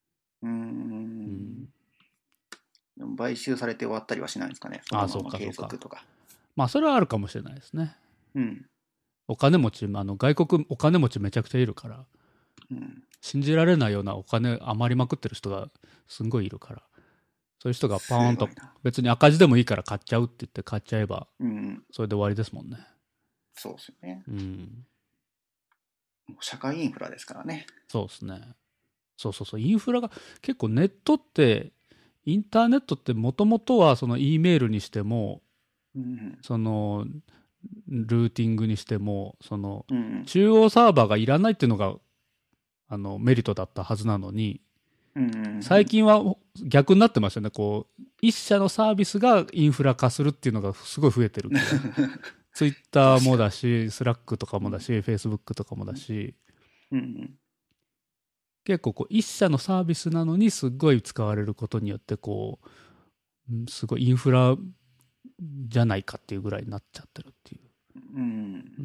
でも買収されて終わったりはしないんですかね。 ああ、 そのまま継続とか。 まあそれはあるかもしれないですね。 うん。 お金持ち、外国お金持ちめちゃくちゃいるから、 うん。 信じられないようなお金余りまくってる人がすんごいいるから、そういう人がパーンと別に赤字でもいいから買っちゃうって言って買っちゃえば、それで終わりですもんね。 そうですよね。 うん。 もう社会インフラですからね。 そうですね。そうそうそう。インフラが結構ネットってインターネットってもともとはその E メールにしても、そのルーティングにしてもその中央サーバーがいらないっていうのがメリットだったはずなのに、最近は逆になってますよね。こう一社のサービスがインフラ化するっていうのがすごい増えてるツイッターもだし、スラックとかもだし、フェイスブックとかもだし、結構こう一社のサービスなのにすごい使われることによってこうすごいインフラじゃないかっていうぐらいになっちゃってるっていう、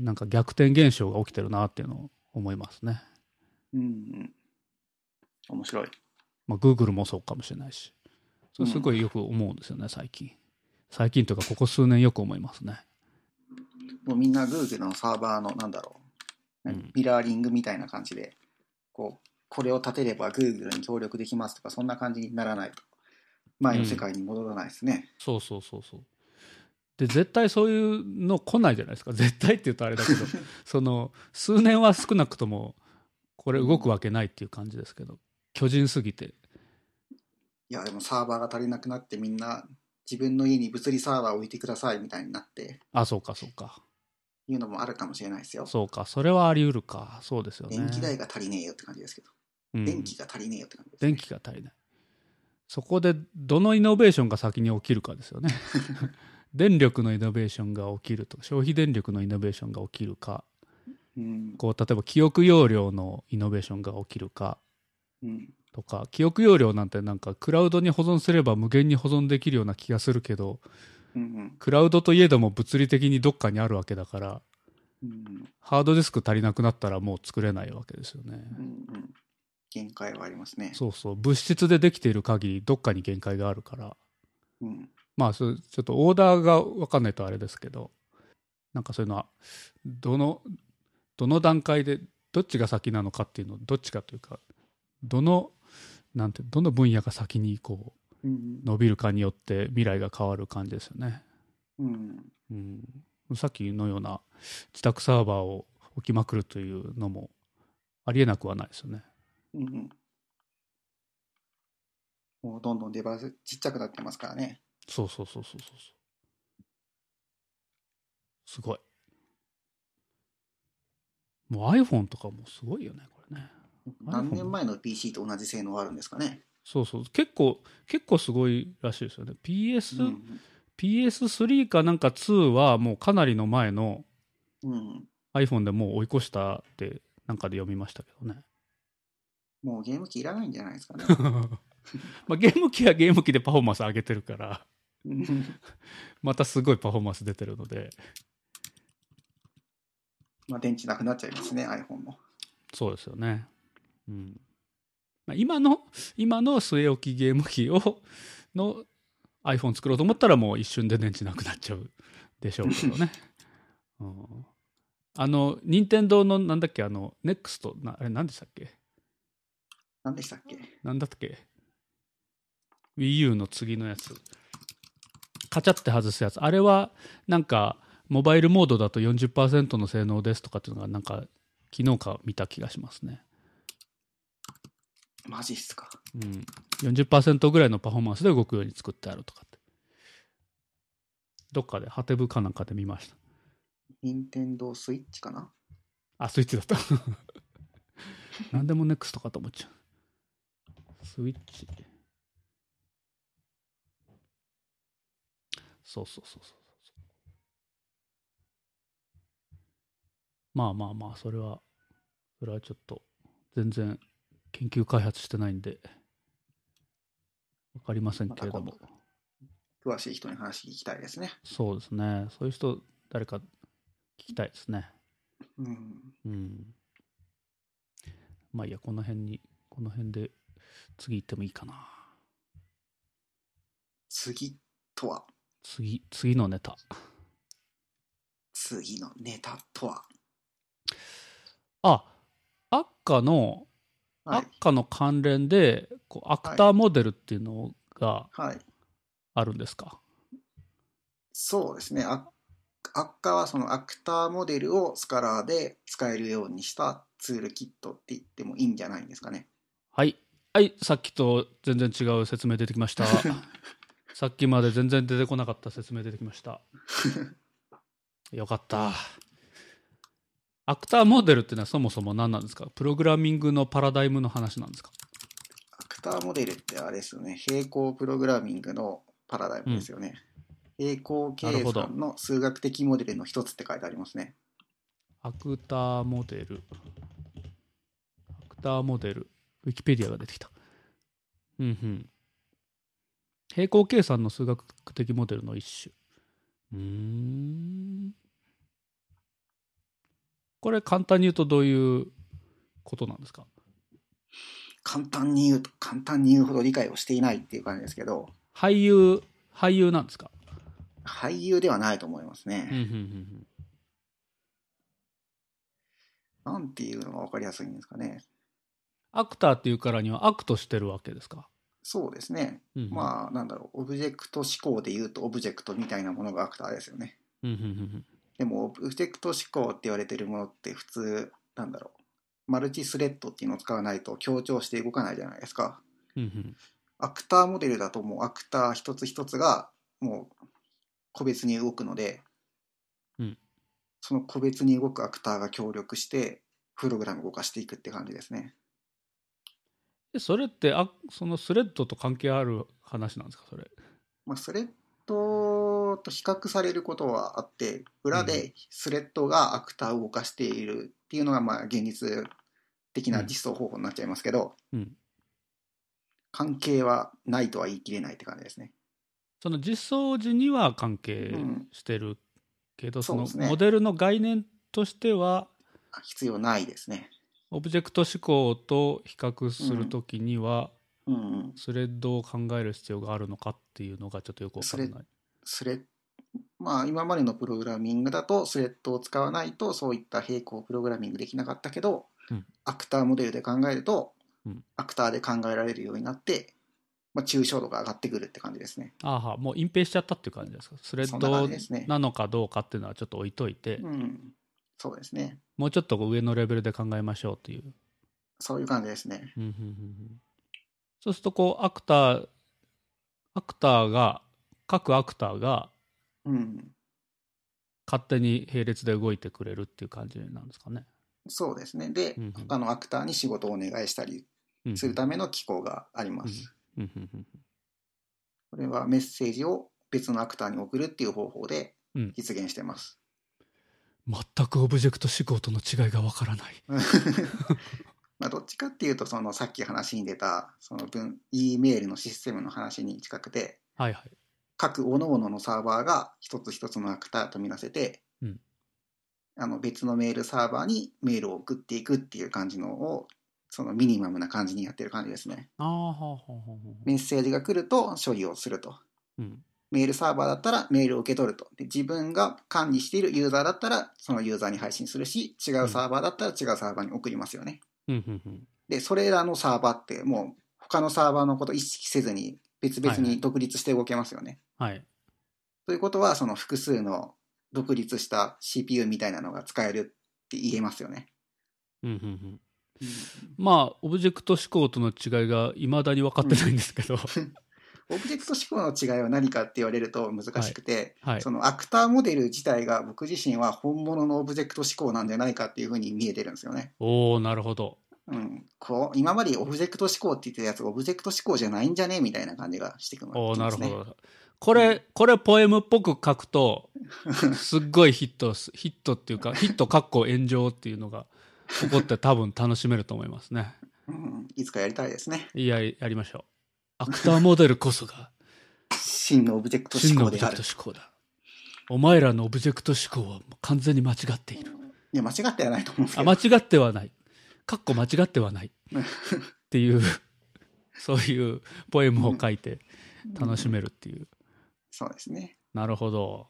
なんか逆転現象が起きてるなっていうのを思いますね。 面白い。 まあ Google もそうかもしれないし、それすごいよく思うんですよね、最近というかここ数年よく思いますね。 もうみんな Google のサーバーのなんだろう、ミラーリングみたいな感じでこれを立てれば Google に協力できますとか、そんな感じにならないと前の世界に戻らないですね。 そうそうそうそう。 で絶対そういうの来ないじゃないですか。絶対って言うとあれだけどその数年は少なくともこれ動くわけないっていう感じですけど、巨人すぎて。 いや、でもサーバーが足りなくなってみんな自分の家に物理サーバーを置いてくださいみたいになってあ、そうかそうかいうのもあるかもしれないですよ。 そうか、それはあり得るか。そうですよね。 電気代が足りねえよって感じですけど、 うん、 電気が足りねえよって感じです、ね。 電気が足りない。そこでどのイノベーションが先に起きるかですよね電力のイノベーションが起きるとか、消費電力のイノベーションが起きるか、 うん、 こう例えば記憶容量のイノベーションが起きるかうんとか、記憶容量なんてなんかクラウドに保存すれば無限に保存できるような気がするけど、 うんうんクラウドといえども物理的にどっかにあるわけだから、 うんハードディスク足りなくなったらもう作れないわけですよね。 うんうん、限界はありますね。 そうそう、物質でできている限りどっかに限界があるから、 うんまあちょっとオーダーが分かんないとあれですけど、なんかそういうのはどの段階でどっちが先なのかっていうの、どっちかというかどの分野が先にこううん伸びるかによって未来が変わる感じですよね。 うんうん、さっきのような自宅サーバーを置きまくるというのもありえなくはないですよね。 うんうん、もうどんどんデバイスちっちゃくなってますからね。 そうそうそうそうそうそう。すごい。もう iPhone とかもすごいよね、これね。 何年前の PC と同じ性能あるんですかね。 そうそう。結構すごいらしいですよね。 うん PS3 かなんか2はもうかなりの前のうん、 iPhone でもう追い越したってなんかで読みましたけどね。 もうゲーム機いらないんじゃないですかね。 まあゲーム機はゲーム機でパフォーマンス上げてるからうんまたすごいパフォーマンス出てるので。 まあ電池なくなっちゃいますね、iPhone も。 そうですよね。うん。まあ今の据え置きゲーム機の iPhone 作ろうと思ったらもう一瞬で電池なくなっちゃうでしょうけどね。うん、任天堂のなんだっけ、NEXT、あれ何でしたっけ、 何でしたっけ。 なんだっけ、 Wii U の次のやつ、カチャって外すやつ、あれはなんかモバイルモードだと 40% の性能ですとかっていうのがなんか昨日か見た気がしますね。 マジっすか。 うん、40% ぐらいのパフォーマンスで動くように作ってあるとかって、どっかでハテブかなんかで見ました。 任天堂スイッチかな。 あ、スイッチだった何でも NEXT かと思っちゃう。スイッチ、そうそうそうそう。まあまあまあ、それはちょっと全然研究開発してないんで分かりませんけれども、 また詳しい人に話聞きたいですね。 そうですね、そういう人誰か聞きたいですね。 うんうん。まあいいや、この辺で次行ってもいいかな。 次とは。 次のネタ。 次のネタとは。 あ、アッカのはい関連でこうアクターモデルっていうのがはい。 あるんですか。 そうですね。アッカはそのアクターモデルをスカラーで使えるようにしたツールキットって言ってもいいんじゃないんですかね。 はいはい、さっきと全然違う説明出てきましたさっきまで全然出てこなかった説明出てきましたよかった。アクターモデルっていうのはそもそも何なんですか。プログラミングのパラダイムの話なんですか。 アクターモデルってあれですよね。並行プログラミングのパラダイムですよね。並行計算の数学的モデルの一つって書いてありますね。 アクターモデル、ウィキペディアが出てきた。うんうん。並行計算の数学的モデルの一種。これ簡単に言うとどういうことなんですか。 簡単に言うほど理解をしていないっていう感じですけど、 俳優なんですか。 俳優ではないと思いますね。なんていうのが分かりやすいんですかね。 アクターっていうからにはアクトしてるわけですか。 そうですね。 うんうんまあ、なんだろう、オブジェクト思考で言うと、オブジェクトみたいなものがアクターですよね。 うんうんうんでも、オブジェクト思考って言われてるものって普通、なんだろう、マルチスレッドっていうのを使わないと強調して動かないじゃないですか。 うんうんアクターモデルだともうアクター一つ一つがもう個別に動くので、 うんその個別に動くアクターが協力してプログラムを動かしていくって感じですね。 でそれってそのスレッドと関係ある話なんですかそれ。 まあ、スレッドと比較されることはあって、裏でスレッドがアクターを動かしているっていうのがまあ現実的な実装方法になっちゃいますけど、 うん関係はないとは言い切れないって感じですね。 その実装時には関係してるけど、そのそうですねモデルの概念としては必要ないですね。 オブジェクト思考と比較するときには、 うんうん、 スレッドを考える必要があるのかっていうのがちょっとよくわからない。 まあ今までのプログラミングだとスレッドを使わないとそういった並行プログラミングできなかったけど、 うんアクターモデルで考えると、 うんアクターで考えられるようになって、まあ、抽象度が上がってくるって感じですね。 ああ、もう隠蔽しちゃったっていう感じですか。スレッそんな感ドじですね。 なのかどうかっていうのはちょっと置いといて、 うん、そうですね。 もうちょっと上のレベルで考えましょうっていう。 そういう感じですね。 うんうんうんうん、そうするとこうアクターが各アクターがうん、 勝手に並列で動いてくれるっていう感じなんですかね。 そうですね。で、 うんうん他のアクターに仕事をお願いしたりするための機構があります。 うんうんうんうんこれはメッセージを別のアクターに送るっていう方法でうん実現してます。 全くオブジェクト思考との違いがわからない。 まあどっちかっていうと、そのさっき話に出たそのE メールのシステムの話に近くて、 はいはい。 各各々のサーバーが一つ一つのアクターとみなせて、 うん別のメールサーバーにメールを送っていくっていう感じのを、そのミニマムな感じにやってる感じですね。 ああ、はあはあはあはメッセージが来ると処理をすると。 うんメールサーバーだったらメールを受け取ると。で、自分が管理しているユーザーだったらそのユーザーに配信するし、違うサーバーだったら違うサーバーに送りますよね。 うんうんうんで、それらのサーバーってもう他のサーバーのことを意識せずに別々に独立して動けますよね。 はい。 ということは、その複数の独立した CPU みたいなのが使えるって言えますよね。 うんうんうんまあオブジェクト思考との違いがいまだに分かってないんですけど、 オブジェクト思考の違いは何かって言われると難しくて、 はいはいそのアクターモデル自体が僕自身は本物のオブジェクト思考なんじゃないかっていうふうに見えてるんですよね。 おおなるほど。 今までオブジェクト思考って言ってたやつがオブジェクト思考じゃないんじゃねみたいな感じがしてきますね。 おおなるほど。これポエムっぽく書くとすっごいヒットっていうかヒットかっこ炎上っていうのが起こって多分楽しめると思いますね。 いつかやりたいですね。 いややりましょう。アクターモデルこそが真のオブジェクト真の思考である。 オブジェクト思考だ。お前らのオブジェクト思考は完全に間違っている。 いや、間違ってはないと思うんですけど。 間違ってはない。かっこ間違ってはない。っていうそういうポエムを書いて楽しめるっていう。 そうですね。 なるほど。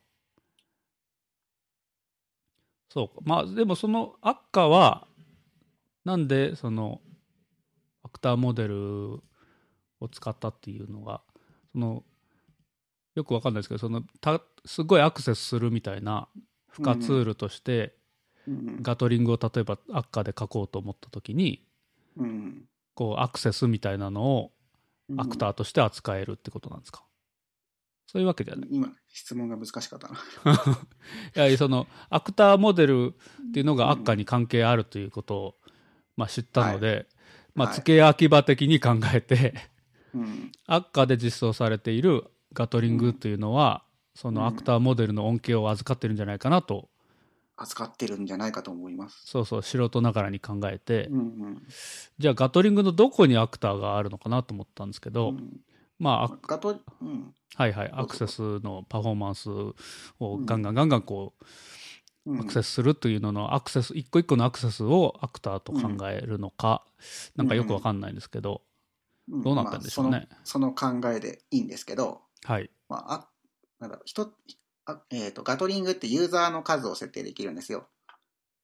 そうか。まあでもそのアッカはなんでそのアクターモデルを使ったっていうのがそのよくわかんないですけど、そのすごいアクセスするみたいな付加ツールとして、ガトリングを例えばアッカーで書こうと思った時に、こうアクセスみたいなのをアクターとして扱えるってことなんですか？そういうわけじゃない。 今質問が難しかったな。 いやそのアクターモデルっていうのがアッカーに関係あるということを、まあ、知ったので、付け焼き場的に考えて、アッカーで実装されているガトリングというのは、そのアクターモデルの恩恵を預かってるんじゃないかなと、 預かってるんじゃないかと思います。 そう素人ながらに考えて、じゃあガトリングのどこにアクターがあるのかなと思ったんですけど、まあはいはい、アクセスのパフォーマンスをガンガンこう、アクセスするというののアクセス一個一個のアクセスをアクターと考えるのか、なんかよくわかんないんですけど、どうなったんでしょうね。 その考えでいいんですけど、 はい。 なんだろう、ガトリングってユーザーの数を設定できるんですよ。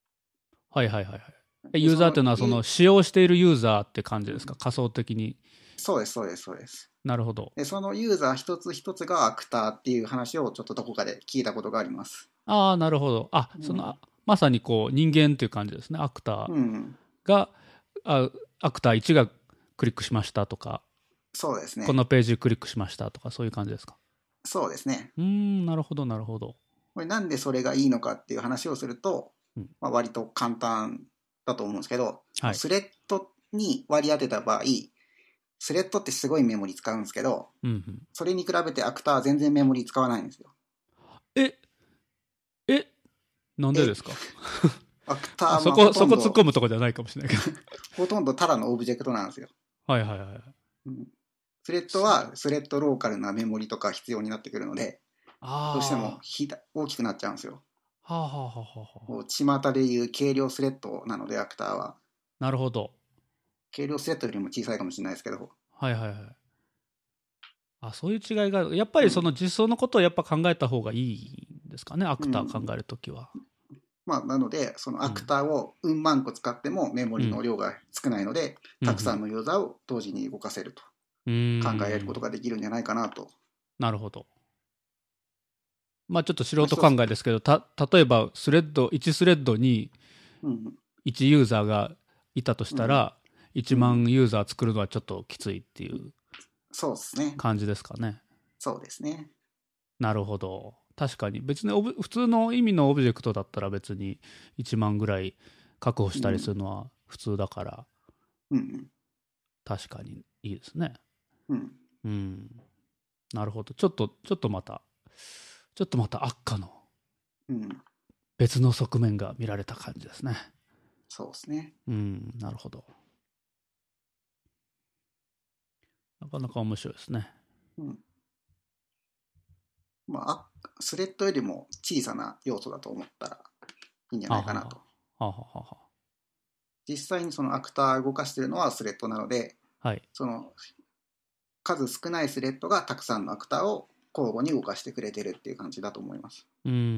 はいはいはいはい。ユーザーっていうのはその使用しているユーザーって感じですか？仮想的にそうです、そうです、そうです。 なるほど。 で、そのユーザー一つ一つがアクターっていう話をちょっとどこかで聞いたことがあります。 ああ、なるほど。あ、まさにこう、人間っていう感じですね。アクターうん。 が、アクター1がクリックしましたとか、 そうですね。 このページクリックしましたとか、そういう感じですか。 そうですね。 なるほど、なるほど。 これなんでそれがいいのかっていう話をすると、 うんまあ、割と簡単だと思うんですけど、 はいスレッドに割り当てた場合、スレッドってすごいメモリ使うんですけど、 うんうん。 それに比べてアクターは全然メモリ使わないんですよ。 え、なんでですか？ アクターはそこ突っ込むとこじゃないかもしれないけど。 ほとんどただのオブジェクトなんですよ。 はいはいはい。 うんスレッドはスレッドローカルなメモリとか必要になってくるので、どうしても大きくなっちゃうんですよ。 はあはあはあはあはあ。 巷でいう軽量スレッドなので、アクターは。 なるほど。 軽量スレッドよりも小さいかもしれないですけど。 はいはいはい。あ、そういう違いがある。やっぱりその実装のことをやっぱ考えた方がいいんですかね、アクター考えるときは。 まあ、なので、そのアクターをうん万個使ってもメモリの量が少ないので、たくさんのユーザーを同時に動かせると考えることができるんじゃないかなと。 なるほど。まあちょっと素人考えですけど、例えば1スレッドに1ユーザーがいたとしたら、1万ユーザー作るのはちょっときついっていう感じですかね。 そうですね。 なるほど。確かに別に普通の意味のオブジェクトだったら別に1万ぐらい確保したりするのは普通だから、確かにいいですね。なるほど。ちょっとまた悪化の別の側面が見られた感じですね。 そうですね。 なるほど。なかなか面白いですね。 まあ、スレッドよりも小さな要素だと思ったらいいんじゃないかなと。実際にそのアクター動かしているのはスレッドなので、その数少ないスレッドがたくさんのアクターを交互に動かしてくれてるっていう感じだと思います。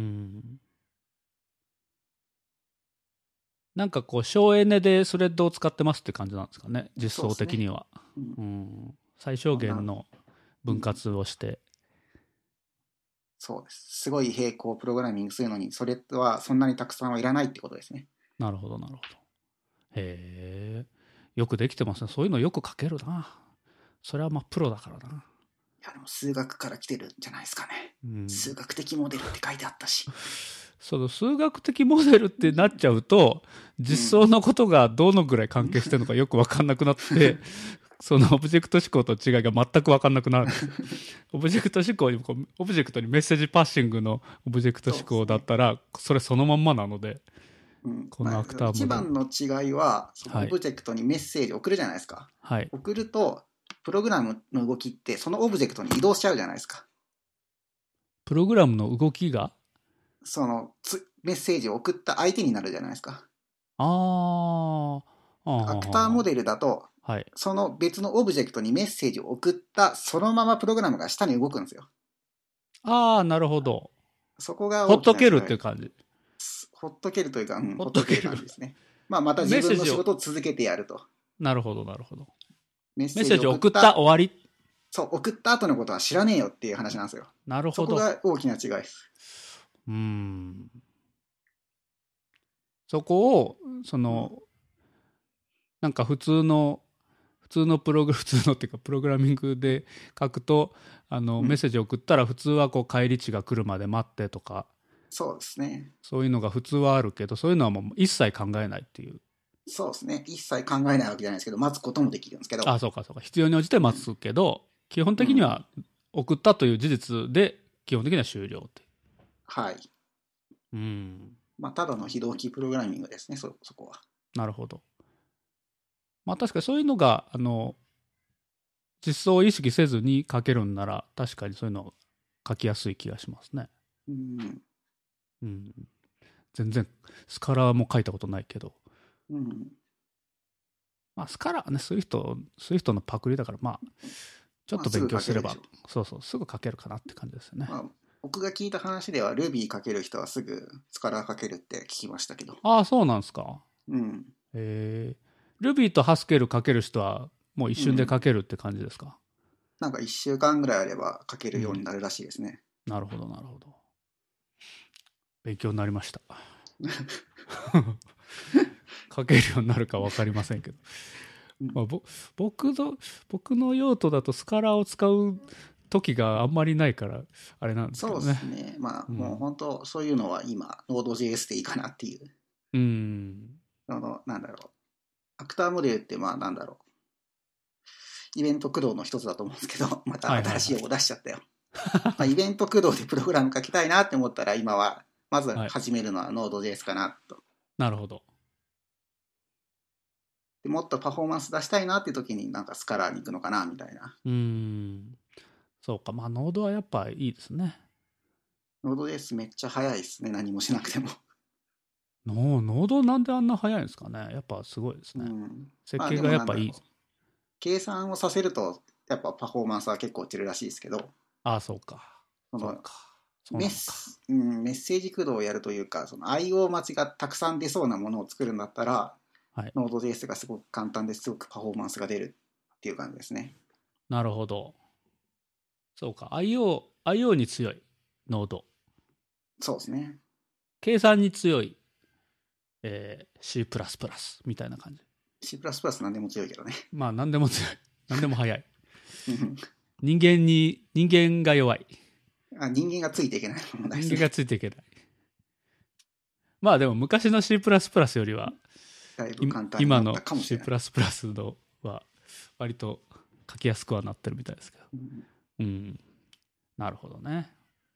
なんかこう省エネでスレッドを使ってますって感じなんですかね、実装的には。最小限の分割をして。 そうです。すごい並行プログラミングするのに、それはそんなにたくさんはいらないってことですね。 なるほど、なるほど。へえ。よくできてますね。そういうのよく書けるな。それはまあプロだからな。 いや、でも数学から来てるんじゃないですかね。数学的モデルって書いてあったし。 その数学的モデルってなっちゃうと、実装のことがどのぐらい関係してるのかよく分かんなくなって、そのオブジェクト思考と違いが全く分かんなくなるんです。オブジェクト思考にオブジェクトにメッセージパッシングのオブジェクト思考だったら、それそのまんまなので、このアクターモデル。 一番の違いは、そのオブジェクトにメッセージを送るじゃないですか。送ると、プログラムの動きってそのオブジェクトに移動しちゃうじゃないですか。 プログラムの動きがそのメッセージを送った相手になるじゃないですか。 アクターモデルだと、その別のオブジェクトにメッセージを送ったそのままプログラムが下に動くんですよ。 なるほど。 そこがほっとけるっていう感じ。 ほっとけるというか、ほっとける感じですね。また自分の仕事を続けてやると。 なるほど、なるほど。 メッセージを送った終わり。 そう、送った後のことは知らねえよっていう話なんですよ。 なるほど。 そこが大きな違いです。 そこをなんか普通のプログラミングで書くとメッセージを送ったら普通はこう返り値が来るまで待ってとか、 そうですね。 そういうのが普通はあるけど、そういうのはもう一切考えないっていう。 そうですね。一切考えないわけじゃないですけど、待つこともできるんですけど。 そうかそうか。必要に応じて待つけど、基本的には送ったという事実で基本的には終了って。 はい。ただの非同期プログラミングですね、そこは。 なるほど。確かにそういうのが実装を意識せずに書けるんなら、確かにそういうの書きやすい気がしますね。全然スカラも書いたことないけど、スカラはね、そういう人のパクリだから、ちょっと勉強すれば、すぐ書けるかなって感じですよね。 僕が聞いた話では Ruby 書ける人はすぐスカラ書けるって聞きましたけど。 そうなんですか。Ruby と Haskell 書ける人はもう一瞬で書けるって感じですか？ なんか1週間ぐらいあれば書けるようになるらしいですね。 なるほどなるほど。勉強になりました。書けるようになるか分かりませんけど、まあ、僕の用途だとスカラを使う時があんまりないからあれなんですけそうどね。 ですね。まあ、もう本当そういうのは今 Node.js でいいかなっていう。なんだろう。アクターモデルってまあなんだろう。イベント駆動の一つだと思うんですけど、また新しい用語出しちゃったよ。まあイベント駆動でプログラム書きたいなって思ったら今はまず始めるのは Node.js かなと。 なるほど。 でもっとパフォーマンス出したいなっていう時になんかスカラーに行くのかなみたいな。 そうか。まあノードはやっぱいいですね。 Node.js めっちゃ早いですね。何もしなくても。 ノードなんであんな早いんですかね。やっぱすごいですね。設計がやっぱいい。 計算をさせるとやっぱパフォーマンスは結構落ちるらしいですけど。 ああ、そうか。 メッセージ駆動をやるというか、その IO 待ちがたくさん出そうなものを作るんだったら、Node.js がすごく簡単ですごくパフォーマンスが出るっていう感じですね。 なるほど。そうか。IO に強いノード。 そうですね。 計算に強い、C++ みたいな感じ。 C++ 何でも強いけどね。 まあ何でも強い。何でも早い。人間が弱い。 人間がついていけないものですね。 人間がついていけない。まあでも昔の C++ よりはだいぶ簡単になったかもしれない。 今の C++ のは割と書きやすくはなってるみたいですけど。なるほどね。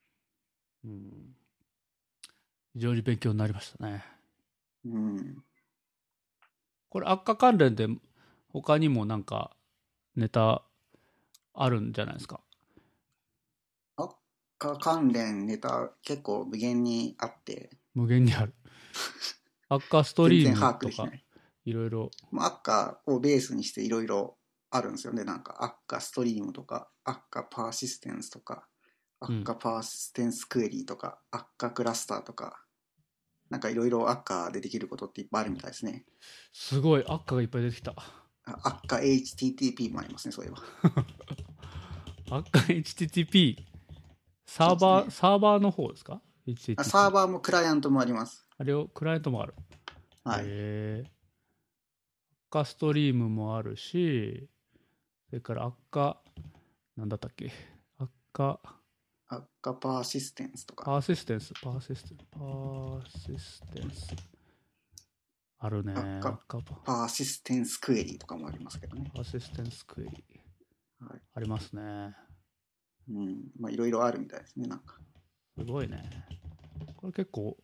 非常に勉強になりましたね。これ悪化関連で他にもなんかネタあるんじゃないですか？ 悪化関連ネタ結構無限にあって。 無限にある。悪化ストリームとかいろいろ。 悪化をベースにしていろいろあるんですよね。なんか悪化ストリームとか悪化パーシステンスとか悪化パーシステンスクエリーとか悪化クラスターとか、なんかいろいろ悪化でできることっていっぱいあるみたいですね。 すごい悪化がいっぱい出てきた。 悪化 HTTP もありますね、そういえば。悪化 HTTP サーバーの方ですか？ HTTP サーバーもクライアントもあります。 あれをクライアントもある。 はい。 悪化ストリームもあるし、それから悪化なんだったっけ？悪化パーシステンスとか。 パーシステンスあるね。 パーシステンスクエリーとかもありますけどね。 パーシステンスクエリー、はい、ありますね。 まあいろいろあるみたいですね。なんかすごいね。これ結構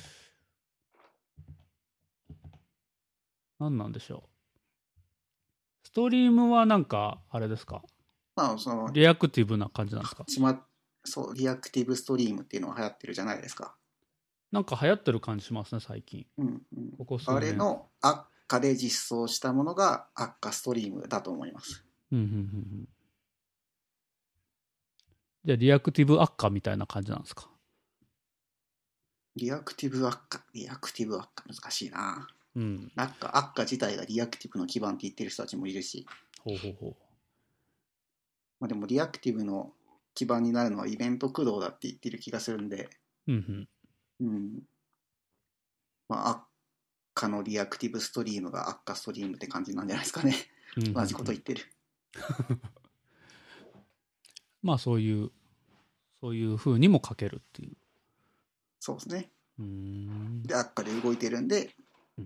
何なんでしょう。ストリームはなんかあれですか？ まあそのリアクティブな感じなんですか？ そうリアクティブストリームっていうのが流行ってるじゃないですか。 なんか流行ってる感じしますね最近。ここ数年。 あれの悪化で実装したものが悪化ストリームだと思います。 じゃあリアクティブ悪化みたいな感じなんですか？ リアクティブ悪化難しいな。悪化自体がリアクティブの基盤って言ってる人たちもいるし。まあでもリアクティブの基盤になるのはイベント駆動だって言ってる気がするんで。まあ悪化のリアクティブストリームが悪化ストリームって感じなんじゃないですかね。同じこと言ってる。 まあそういう風にも書けるっていう。 そうですね。で悪化で動いてるんで、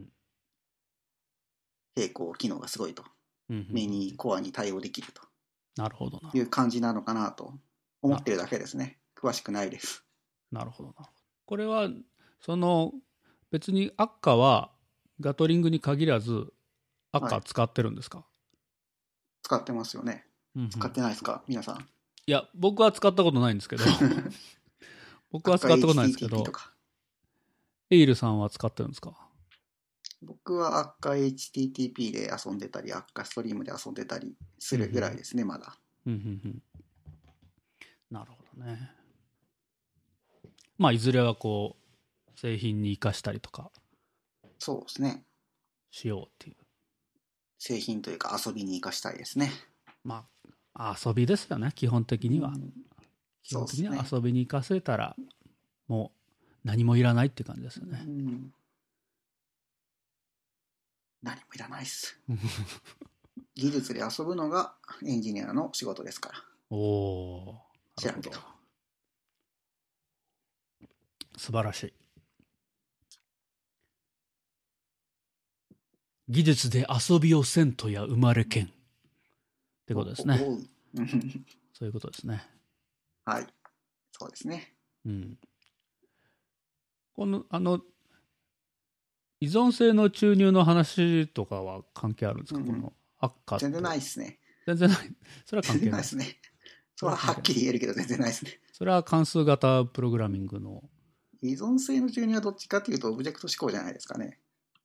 並行機能がすごいと。メニコアに対応できると。 なるほどいう感じなのかなと思ってるだけですね。詳しくないです。 なるほど。これは別に悪化はガトリングに限らず悪化使ってるんですか？ 使ってますよね。使ってないですか皆さん？ いや僕は使ったことないんですけど僕は使ったことないんですけど、エイルさんは使ってるんですか？ 僕は悪化 HTTP で遊んでたり悪化ストリームで遊んでたりするぐらいですね、まだ。 なるほどね。まあいずれはこう製品に生かしたりとかそうですねしようっていう。 製品というか遊びに生かしたいですね。 まあ、遊びですよね、基本的には。基本的にはそうですね。 遊びに生かせたら、もう何もいらないっていう感じですよね。 何もいらないっす。技術で遊ぶのがエンジニアの仕事ですから。 おー、 知らんけど。 素晴らしい。技術で遊びをせんとや生まれけんってことですね。そういうことですね。 はい。そうですね。 うん。この依存性の注入の話とかは関係あるんですか、この赤と。 全然ないっすね。 全然ない。それは関係ない。 全然ないっすね。それははっきり言えるけど全然ないっすね。 それは関数型プログラミングの。 依存性の注入はどっちかというとオブジェクト思考じゃないですかね。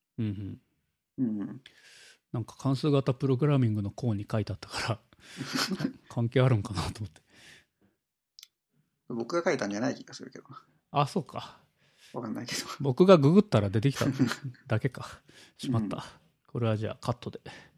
なんか関数型プログラミングの項に書いてあったから関係あるんかなと思って。 僕が書いたんじゃない気がするけどな。 あ、そうか。 わかんないけど。 僕がググったら出てきただけか。しまった。これはじゃあカットで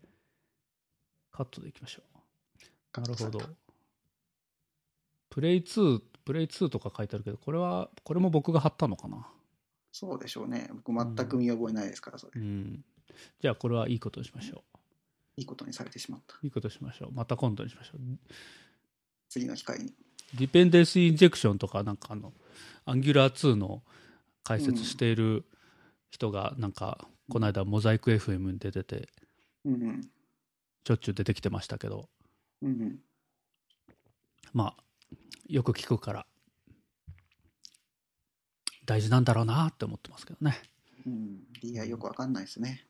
いきましょう。なるほど。プレイ2とか書いてあるけど、これも僕が貼ったのかな。 そうでしょうね。僕全く見覚えないですから、それ。 じゃあこれはいいことにしましょう。 いいことにされてしまった。 いいことしましょう。また今度にしましょう。 次の機会に。 ディペンデンスインジェクションとか、なんかAngular 2の解説している人が、なんか、この間モザイク FM に出てて、しょっちゅう出てきてましたけど、まあ、よく聞くから、大事なんだろうなって思ってますけどね。 DI よくわかんないですね。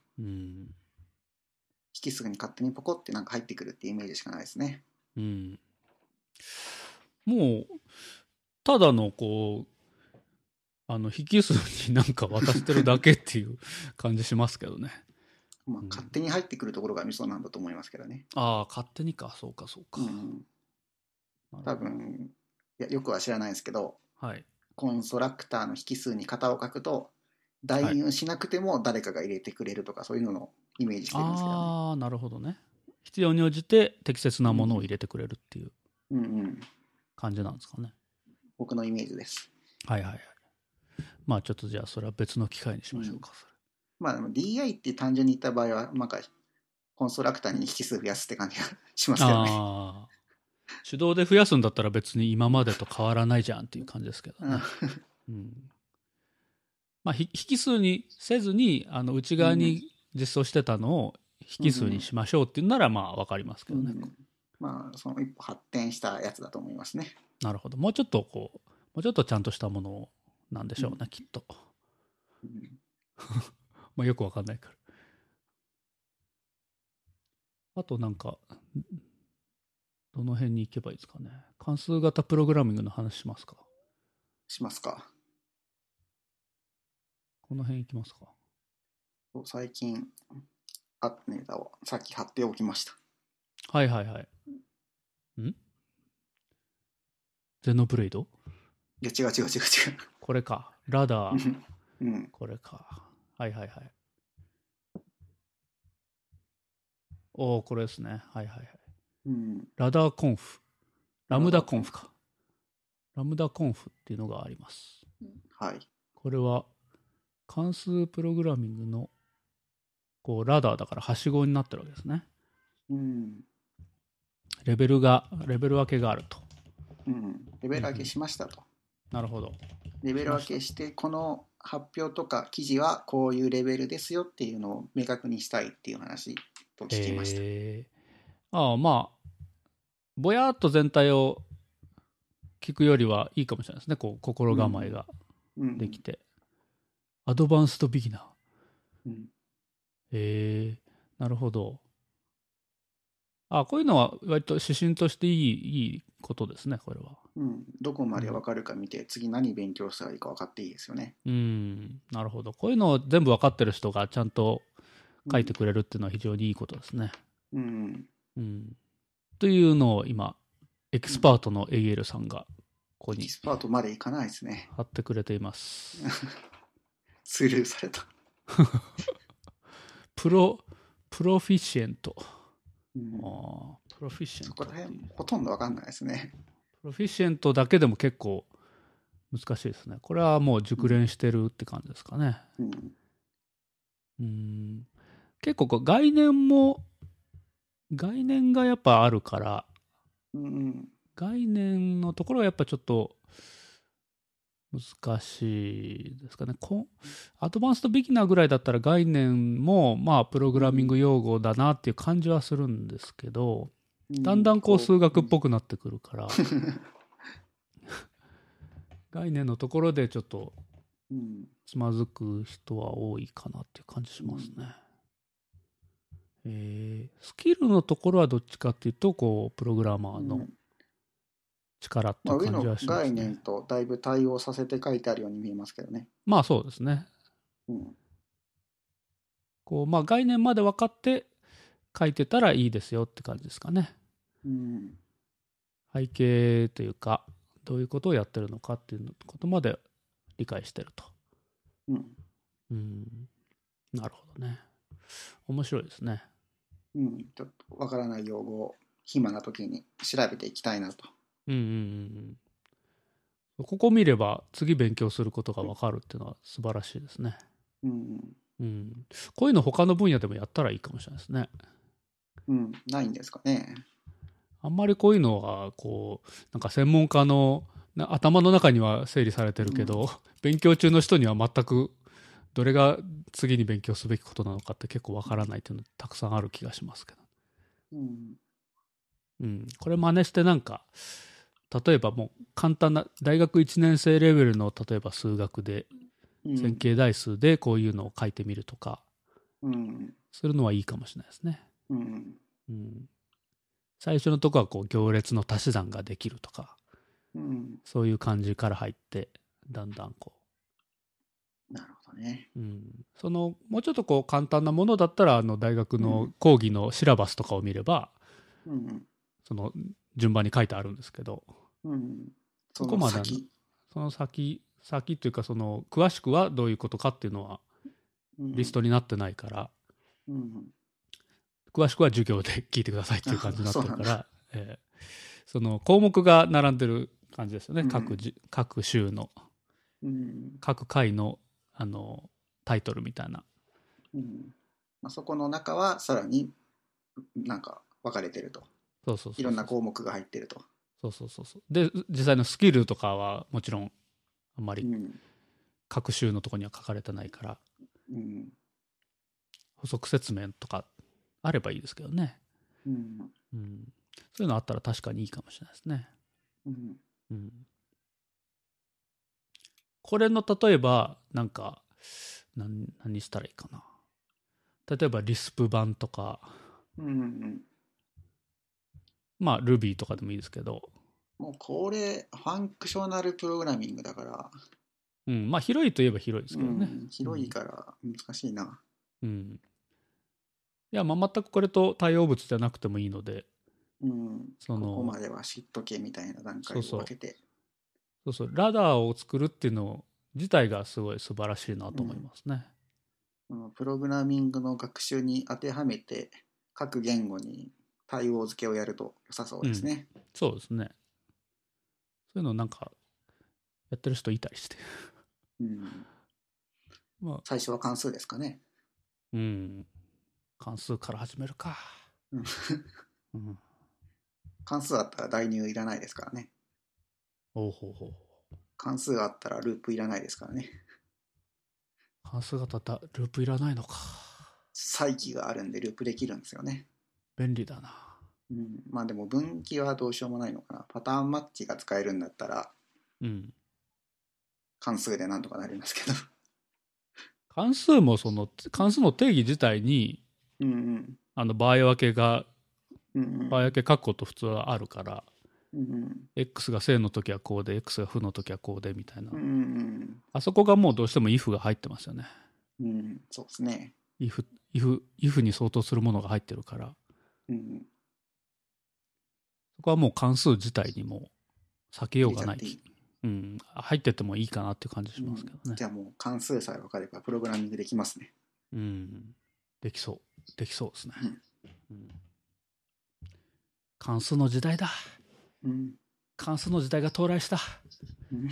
引数に勝手にポコってなんか入ってくるっていうイメージしかないですね。 もう、ただの引数になんか渡してるだけっていう感じしますけどね。 勝手に入ってくるところがミソなんだと思いますけどね。 ああ、勝手にか、そうか。 多分、よくは知らないですけど、 はい、 コンストラクターの引数に型を書くと、代入しなくても誰かが入れてくれるとか、そういうののイメージしてるんですけどね。 ああ、なるほどね。必要に応じて適切なものを入れてくれるっていう感じなんですかね。 僕のイメージです。 はい。まあちょっとじゃあそれは別の機会にしましょうか。 DI って単純に言った場合は、なんかコンストラクターに引数増やすって感じがしますけどね。 手動で増やすんだったら別に今までと変わらないじゃんっていう感じですけどね。まあ引数にせずに内側に実装してたのを引数にしましょうっていうならまあ分かりますけどね。 その一歩発展したやつだと思いますね。 なるほど。もうちょっとちゃんとしたものなんでしょうね、きっと。まあよく分かんないから。あとなんかどの辺に行けばいいですかね。関数型プログラミングの話しますか。 しますか。 この辺行きますか。 最近あったネタをさっき貼っておきました。 はい。ゼノブレイド？ いや違う。 これか。ラダー。これか。はい。おー、これですね。はい。ラダーコンフ。ラムダコンフか。ラムダコンフっていうのがあります。 はい。 これは関数プログラミングのラダーだからはしごになってるわけですね。レベル分けがあると。 レベル分けしましたと。 なるほど。 レベル分けしてこの発表とか記事はこういうレベルですよっていうのを明確にしたいっていう話と聞きました。 まあぼやっと全体を聞くよりはいいかもしれないですね。心構えができて、アドバンストビギナー。なるほど。こういうのは割と指針としていいことですね、これは。 どこまで分かるか見て、次何勉強したらいいか分かっていいですよね。 なるほど。こういうのを全部分かってる人がちゃんと書いてくれるっていうのは非常にいいことですね。というのを今、エキスパートの AL さんがここに。 エキスパートまでいかないですね。 貼ってくれていますスルーされた。 プロプロフィシエント。 うん、 プロフィシエント。 そこら辺ほとんどわかんないですね。 プロフィシエントだけでも結構難しいですね。これはもう熟練してるって感じですかね。結構概念がやっぱあるから、概念のところがやっぱちょっと難しいですかね。アドバンストビギナーぐらいだったら概念もまあプログラミング用語だなっていう感じはするんですけど、だんだんこう数学っぽくなってくるから、概念のところでちょっとつまずく人は多いかなっていう感じしますね。スキルのところはどっちかっていうとこうプログラマーの力っていう感じはしますね。 上の概念とだいぶ対応させて書いてあるように見えますけどね。 まあそうですね。こうまあ概念まで分かって書いてたらいいですよって感じですかね。背景というかどういうことをやってるのかっていうことまで理解してると。なるほどね。面白いですね。 ちょっとわからない用語を暇な時に調べていきたいなと。 ここ見れば次勉強することが分かるっていうのは素晴らしいですね。こういうの他の分野でもやったらいいかもしれないですね。 ないんですかね。 あんまりこういうのはこうなんか専門家の頭の中には整理されてるけど、勉強中の人には全くどれが次に勉強すべきことなのかって結構わからないっていうのたくさんある気がしますけど。これ真似してなんか例えばもう簡単な大学1年生レベルの例えば数学で線形代数でこういうのを書いてみるとかするのはいいかもしれないですね。最初のとこはこう行列の足し算ができるとか、そういう感じから入ってだんだんこう。なるほどね。 そのもうちょっとこう簡単なものだったら大学の講義のシラバスとかを見れば、その順番に書いてあるんですけど、そこまでその先というかその詳しくはどういうことかっていうのはリストになってないから、詳しくは授業で聞いてくださいっていう感じになってるから、その項目が並んでる感じですよね。各週の、各回のタイトルみたいな。 そこの中はさらになんか分かれてると。いろんな項目が入ってると。 で実際のスキルとかはもちろんあんまり各週のところには書かれてないから、補足説明とかあればいいですけどね。そういうのあったら確かにいいかもしれないですね。これの例えばなんか何したらいいかな。例えばリスプ版とか、まあ Ruby とかでもいいですけど。 もうこれファンクショナルプログラミングだから。 まあ広いといえば広いですけどね。 広いから難しいな。 いやまあ全くこれと対応物じゃなくてもいいので、 ここまでは知っとけみたいな段階を分けて。 ラダーを作るっていうの自体がすごい素晴らしいなと思いますね。 プログラミングの学習に当てはめて各言語に対応付けをやると良さそうですね。 そうですね。そういうのなんかやってる人いたりして。 最初は関数ですかね。 関数から始めるか。 関数あったら代入いらないですからね。関数あったらループいらないですからね。 関数があったらループいらないのか。 再起があるんでループできるんですよね。 便利だな。 まあでも分岐はどうしようもないのかな。パターンマッチが使えるんだったら、関数でなんとかなりますけど。 関数もその関数の定義自体に、場合分けが、場合分け括弧と普通はあるから、X が正の時はこうで X が負の時はこうでみたいな、あそこがもうどうしても if が入ってますよね。 そうですね。 if に相当するものが入ってるから、そこはもう関数自体にも避けようがない。入っててもいいかなっていう感じしますけどね。 じゃあもう関数さえ分かればプログラミングできますね。 できそう。 できそうですね。 うんうん、関数の時代だ。 うん関数の時代が到来した。 うん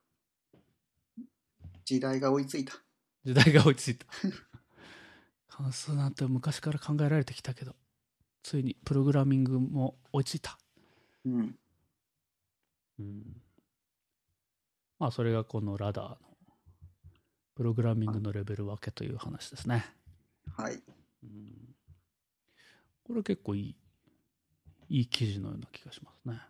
時代が追いついた。 時代が追いついた。関数なんて昔から考えられてきたけど、ついにプログラミングも追いついた。 うんうん、まあそれがこのラダーのプログラミングのレベル分けという話ですね。 はい。 うん、これ結構いい記事のような気がしますね。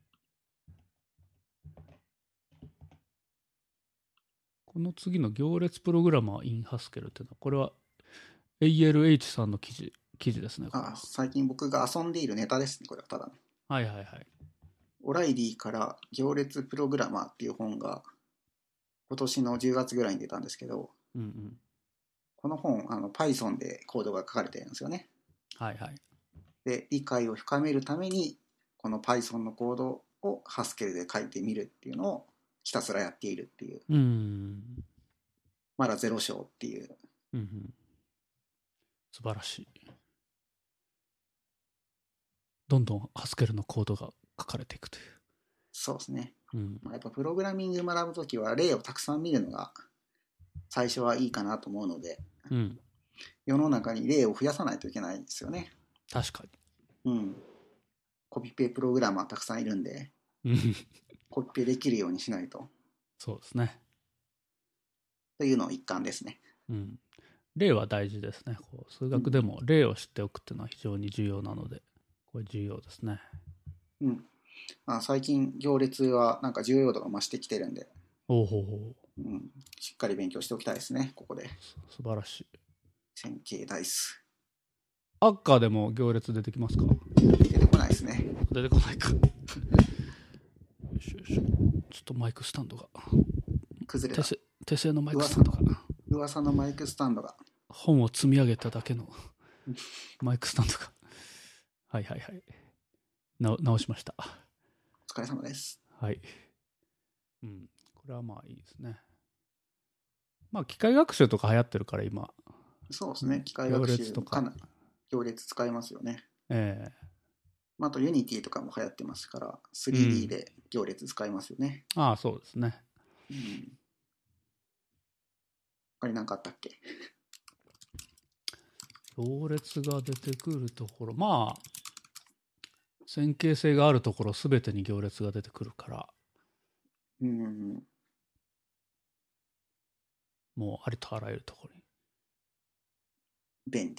この次の行列プログラマー in Haskell っていうのは、これは ALH さんの記事ですね。 最近僕が遊んでいるネタですね、これはただの。 はいはいはい。 オライリーから行列プログラマーっていう本が今年の10月ぐらいに出たんですけど、 うんうん、 この本Python でコードが書かれてるんですよね。 はいはい。 で、理解を深めるためにこの Python のコードを Haskell で書いてみるっていうのをひたすらやっているっていう。まだ0章っていう。 うんうん、素晴らしい。どんどん Haskell のコードが書かれていくという。 そうですね。 うんやっぱプログラミング学ぶときは例をたくさん見るのが最初はいいかなと思うので、 うん、 世の中に例を増やさないといけないんですよね。 確かうん。コピペプログラマーたくさんいるんで、 に。 コピペできるようにしないと。 そうですね。 というの一環ですね。 うん、例は大事ですね。こう数学でも例を知っておくっていうのは非常に重要なので、これ重要ですね。 うん。最近行列はなんか重要度が増してきてるんで、 おほほ、 うん、しっかり勉強しておきたいですね、ここで。 素晴らしい。 線形代数。 アッカーでも行列出てきますか？ 出てこないですね。 出てこないか。よしよし。ちょっとマイクスタンドが崩れた。 手製のマイクスタンドが噂のマイクスタンドが本を積み上げただけのマイクスタンドがはいはいはい、直しました。 お疲れ様です。 はい。うん、これはまあいいですね。まあ機械学習とか流行ってるから今。 そうですね。機械学習行列とか行列使いますよね。 あと Unity とかも流行ってますから 3D で行列使いますよね。 ああ、そうですね。 うん。他に何かあったっけ？ 行列が出てくるところ、まあ線形性があるところすべてに行列が出てくるから、もうありとあらゆるところに便利。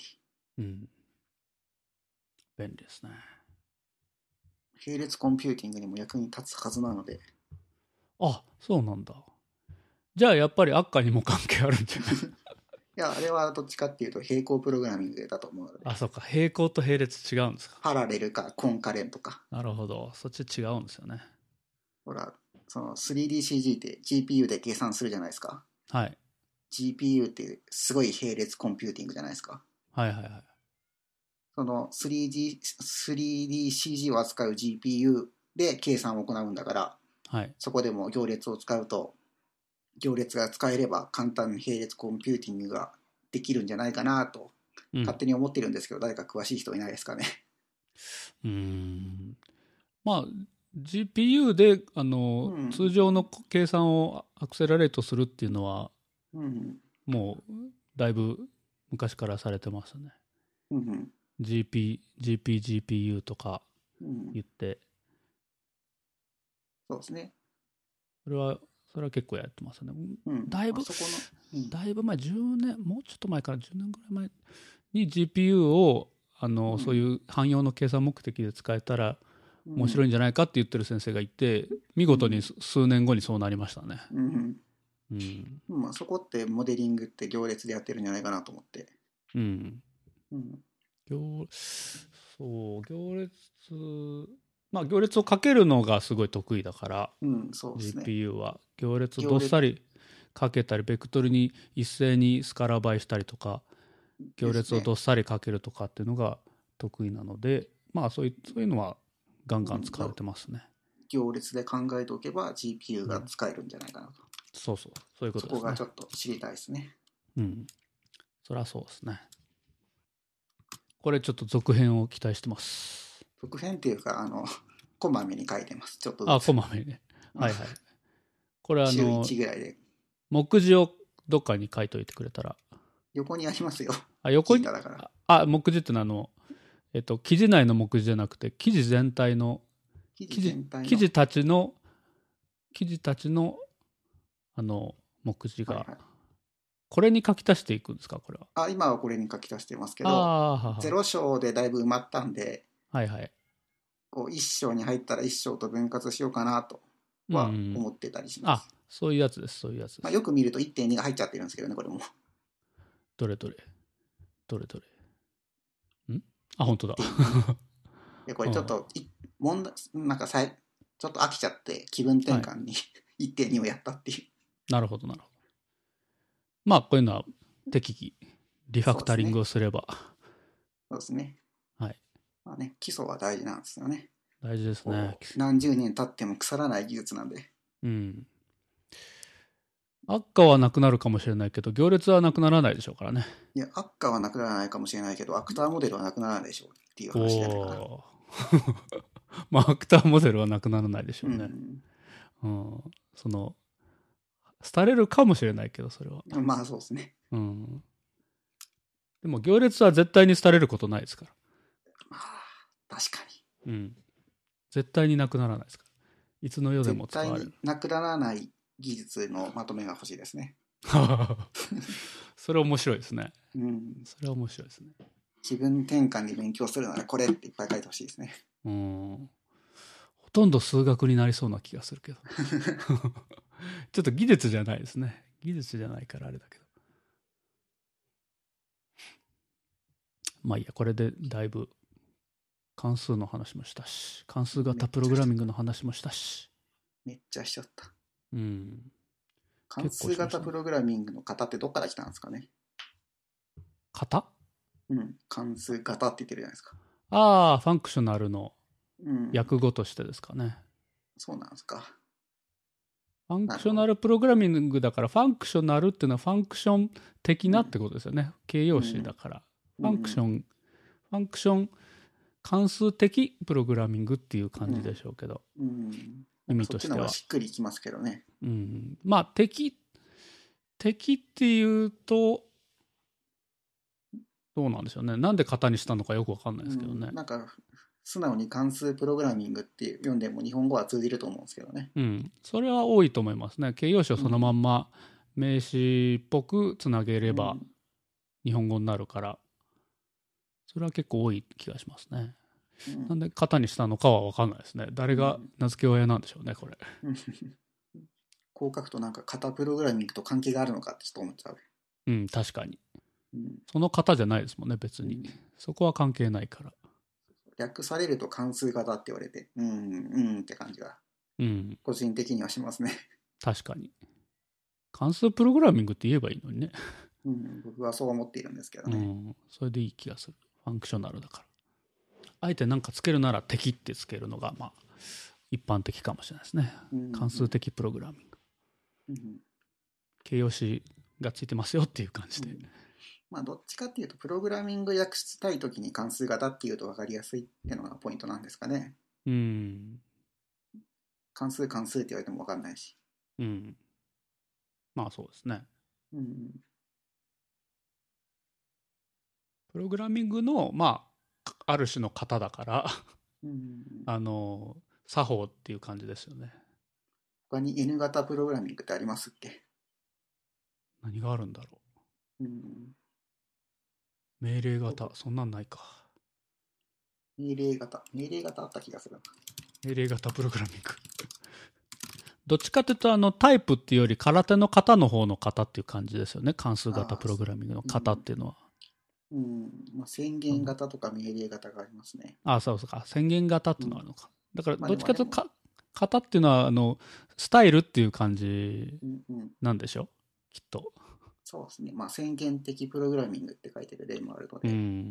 便利ですね。 並列コンピューティングにも役に立つはずなので。 あ、そうなんだ。じゃあやっぱりアッカーにも関係あるんじゃない？ いや、あれはどっちかっていうと並行プログラミングだと思うので。 あ、そうか。並行と並列違うんですか。 パラレルかコンカレントか。 なるほど。そっち違うんですよね。 ほら、その 3DCG って GPU で計算するじゃないですか。 はい。 GPU ってすごい並列コンピューティングじゃないですか。 はいはいはい。 その 3DCG を扱う GPU で計算を行うんだから、 はい、 そこでも行列を使うと、行列が使えれば簡単に並列コンピューティングができるんじゃないかなと、勝手に思ってるんですけど、誰か詳しい人いないですかね。 まあ GPU で通常の計算をアクセラレートするっていうのは、もうだいぶ昔からされてますね。GPGPU とか言って、 そうですね。 それは結構やってますね。だいぶ前、10年、もうちょっと前から10年ぐらい前に GPU をそういう汎用の計算目的で使えたら面白いんじゃないかって言ってる先生がいて、見事に数年後にそうなりましたね。 そこってモデリングって行列でやってるんじゃないかなと思って。 行列をかけるのがすごい得意だから、 そうですね、 GPU は行列をどっさりかけたり、ベクトルに一斉にスカラ倍したりとか、行列をどっさりかけるとかっていうのが得意なので、まあそういうのはガンガン使われてますね。 行列で考えておけば GPU が使えるんじゃないかなと。 そういうことですね。 そこがちょっと知りたいですね。 そりゃそうですね。 これちょっと続編を期待してます。 続編っていうか、こまめに書いてます。ちょっとあ、 ずつ。 こまめにね。はいはい。これ週1ぐらいで。 目次をどっかに書いといてくれたら。 横にありますよ。 あ、横にだからあ、目次ってのは記事内の目次じゃなくて、記事全体の、 記事全体の記事たちの、目次が、 はいはい、 これに書き足していくんですか、これは。 今はこれに書き足してますけど、 は 0章でだいぶ埋まったんで、 はいはい。 こう1章に入ったら1章と分割しようかなとは思ってたりします。 そういうやつです、そういうやつです。 よく見ると 1.2 が入っちゃってるんですけどね、これも。 どれん本当だ。 でこれちょっとなんかちょっと飽きちゃって気分転換に、はい、1.2 をやったっていう。 なるほど。まあこういうのは適宜リファクタリングをすれば。 そうですね。 はい。 まあね、基礎は大事なんですよね。 大事ですね。 何十年経っても腐らない技術なんで。 うん。悪化はなくなるかもしれないけど、行列はなくならないでしょうからね。 いや、悪化はなくならないかもしれないけど、アクターモデルはなくならないでしょうっていう話じゃないかな。 まあ、アクターモデルはなくならないでしょうね。廃れるかもしれないけど、それは。 まあ、そうですね。 でも、行列は絶対に廃れることないですから。 まあ、確かに。絶対になくならないですから。いつの世でも使われる。 絶対になくならない技術のまとめが欲しいですね。 それ面白いですね。それは面白いですね。 気分転換で勉強するならこれっていっぱい書いてほしいですね。 ほとんど数学になりそうな気がするけど。ちょっと技術じゃないですね。技術じゃないからあれだけど。まあいいや、これでだいぶ関数の話もしたし、関数型プログラミングの話もしたし。 めっちゃしちゃった。 関数型プログラミングの型ってどっから来たんですかね。 型？ 関数型って言ってるじゃないですか。 ファンクショナルの訳語としてですかね。 そうなんですか。 ファンクショナルプログラミングだから、ファンクショナルっていうのはファンクション的なってことですよね。形容詞だから。ファンクション、関数的プログラミングっていう感じでしょうけど。意味としては。そっちの方がしっくりきますけどね。 まあ、敵っていうと、どうなんでしょうね。なんで型にしたのかよくわかんないですけどね。 なんか、素直に関数プログラミングって読んでも日本語は通じると思うんですけどね。 それは多いと思いますね。形容詞をそのまんま名詞っぽくつなげれば日本語になるから、それは結構多い気がしますね。なんで型にしたのかは分かんないですね。誰が名付け親なんでしょうね、これ。 こう書くとなんか型プログラミングと関係があるのかってちょっと思っちゃう。 確かに。その型じゃないですもんね、別に。そこは関係ないから。 略されると関数型って言われて、って感じが、個人的にはしますね。 確かに。関数プログラミングって言えばいいのにね。 僕はそう思っているんですけどね。 それでいい気がする。ファンクショナルだから。あえて何かつけるなら敵ってつけるのが、まあ、一般的かもしれないですね。関数的プログラミング。形容詞がついてますよっていう感じで。 まあ、どっちかっていうと、プログラミング訳したいときに関数型っていうと分かりやすいっていうのがポイントなんですかね。関数って言われても分かんないし。 まあそうですね。プログラミングの、まあ、ある種の型だから作法っていう感じですよね。 他に N 型プログラミングってありますっけ？ 何があるんだろう。命令型、そんなんないか。 命令型あった気がするな。 命令型プログラミング。どっちかというとタイプっていうより空手の型の方の型っていう感じですよね。関数型プログラミングの型っていうのは。 宣言型とか命令型がありますね。 そうか。宣言型っていうのがあるのか。だからどっちかというと型っていうのはスタイルっていう感じなんでしょ、きっと。 そうですね。まあ宣言的プログラミングって書いてる例もあるので。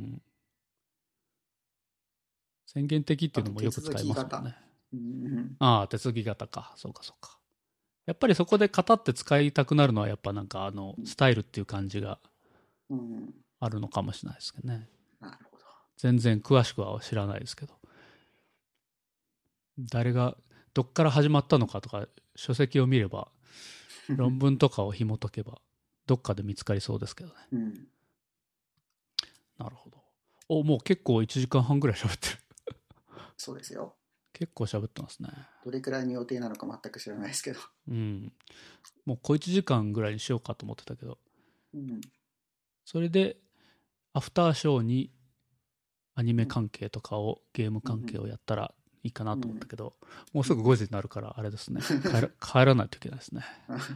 宣言的っていうのもよく使いますもんね。手続き型か。そうか。やっぱりそこで型って使いたくなるのはやっぱなんかスタイルっていう感じがあるのかもしれないですけどね。 なるほ全然詳しくは知らないですけど、誰がどっから始まったのかとか書籍を見れば論文とかを紐解けばどっかで見つかりそうですけどね。 うん。 なるほど。もう結構1時間半ぐらい喋ってる。 そうですよ。 結構喋ってますね。 どれくらいの予定なのか全く知らないですけど。 うん。もう小1時間ぐらいにしようかと思ってたけど、 うん。 それでアフターショーにアニメ関係とかを、ゲーム関係をやったらいいかなと思ったけど、もうすぐ5時になるからあれですね。帰らないといけないですね。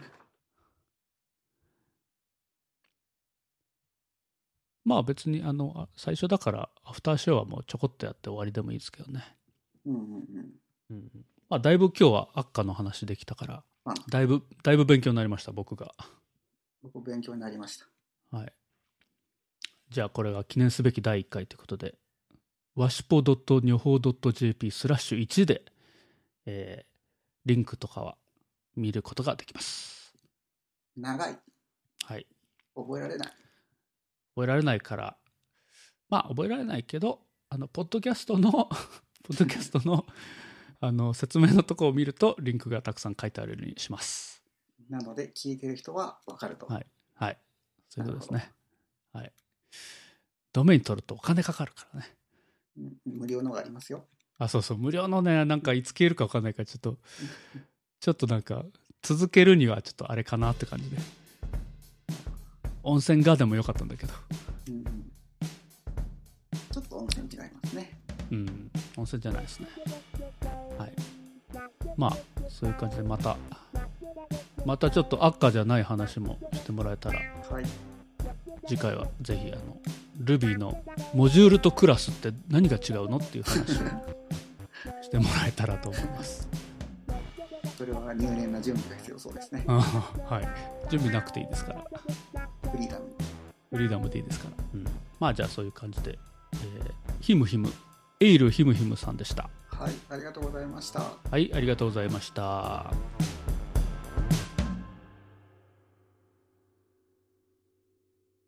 まあ別に最初だからアフターショーはもうちょこっとやって終わりでもいいですけどね。 うんうんうん。 まあだいぶ今日はアッカの話できたから、だいぶ勉強になりました、僕が。 僕勉強になりました。 はい。じゃあこれが記念すべき第1回ということで、わしぽ.nyoho.jp/1 で、リンクとかは見ることができます。 長い。 はい。 覚えられない。 覚えられないから、まあ覚えられないけど、ポッドキャストの説明のところを見るとリンクがたくさん書いてあるようにします。 なので聞いてる人は分かると。 はいはい、そういうことですね。はい。ドメイン取るとお金かかるからね。 無料のがありますよ。 そうそう、無料のね、なんかいつ消えるか分かんないからちょっとなんか続けるにはちょっとあれかなって感じで。温泉がでもよかったんだけど、 ちょっと温泉違いますね。 温泉じゃないですね。はい。まあそういう感じでまたちょっとアッカじゃない話もしてもらえたら、 はい、 次回はぜひRuby のモジュールとクラスって何が違うのっていう話をしてもらえたらと思います。 それは入念な準備が必要そうですね。 はい、準備なくていいですから。 フリーダムでいいですから、まあじゃあそういう感じで、ヒムヒムエイルヒムヒムさんでした。 はい、ありがとうございました。 はい、ありがとうございました。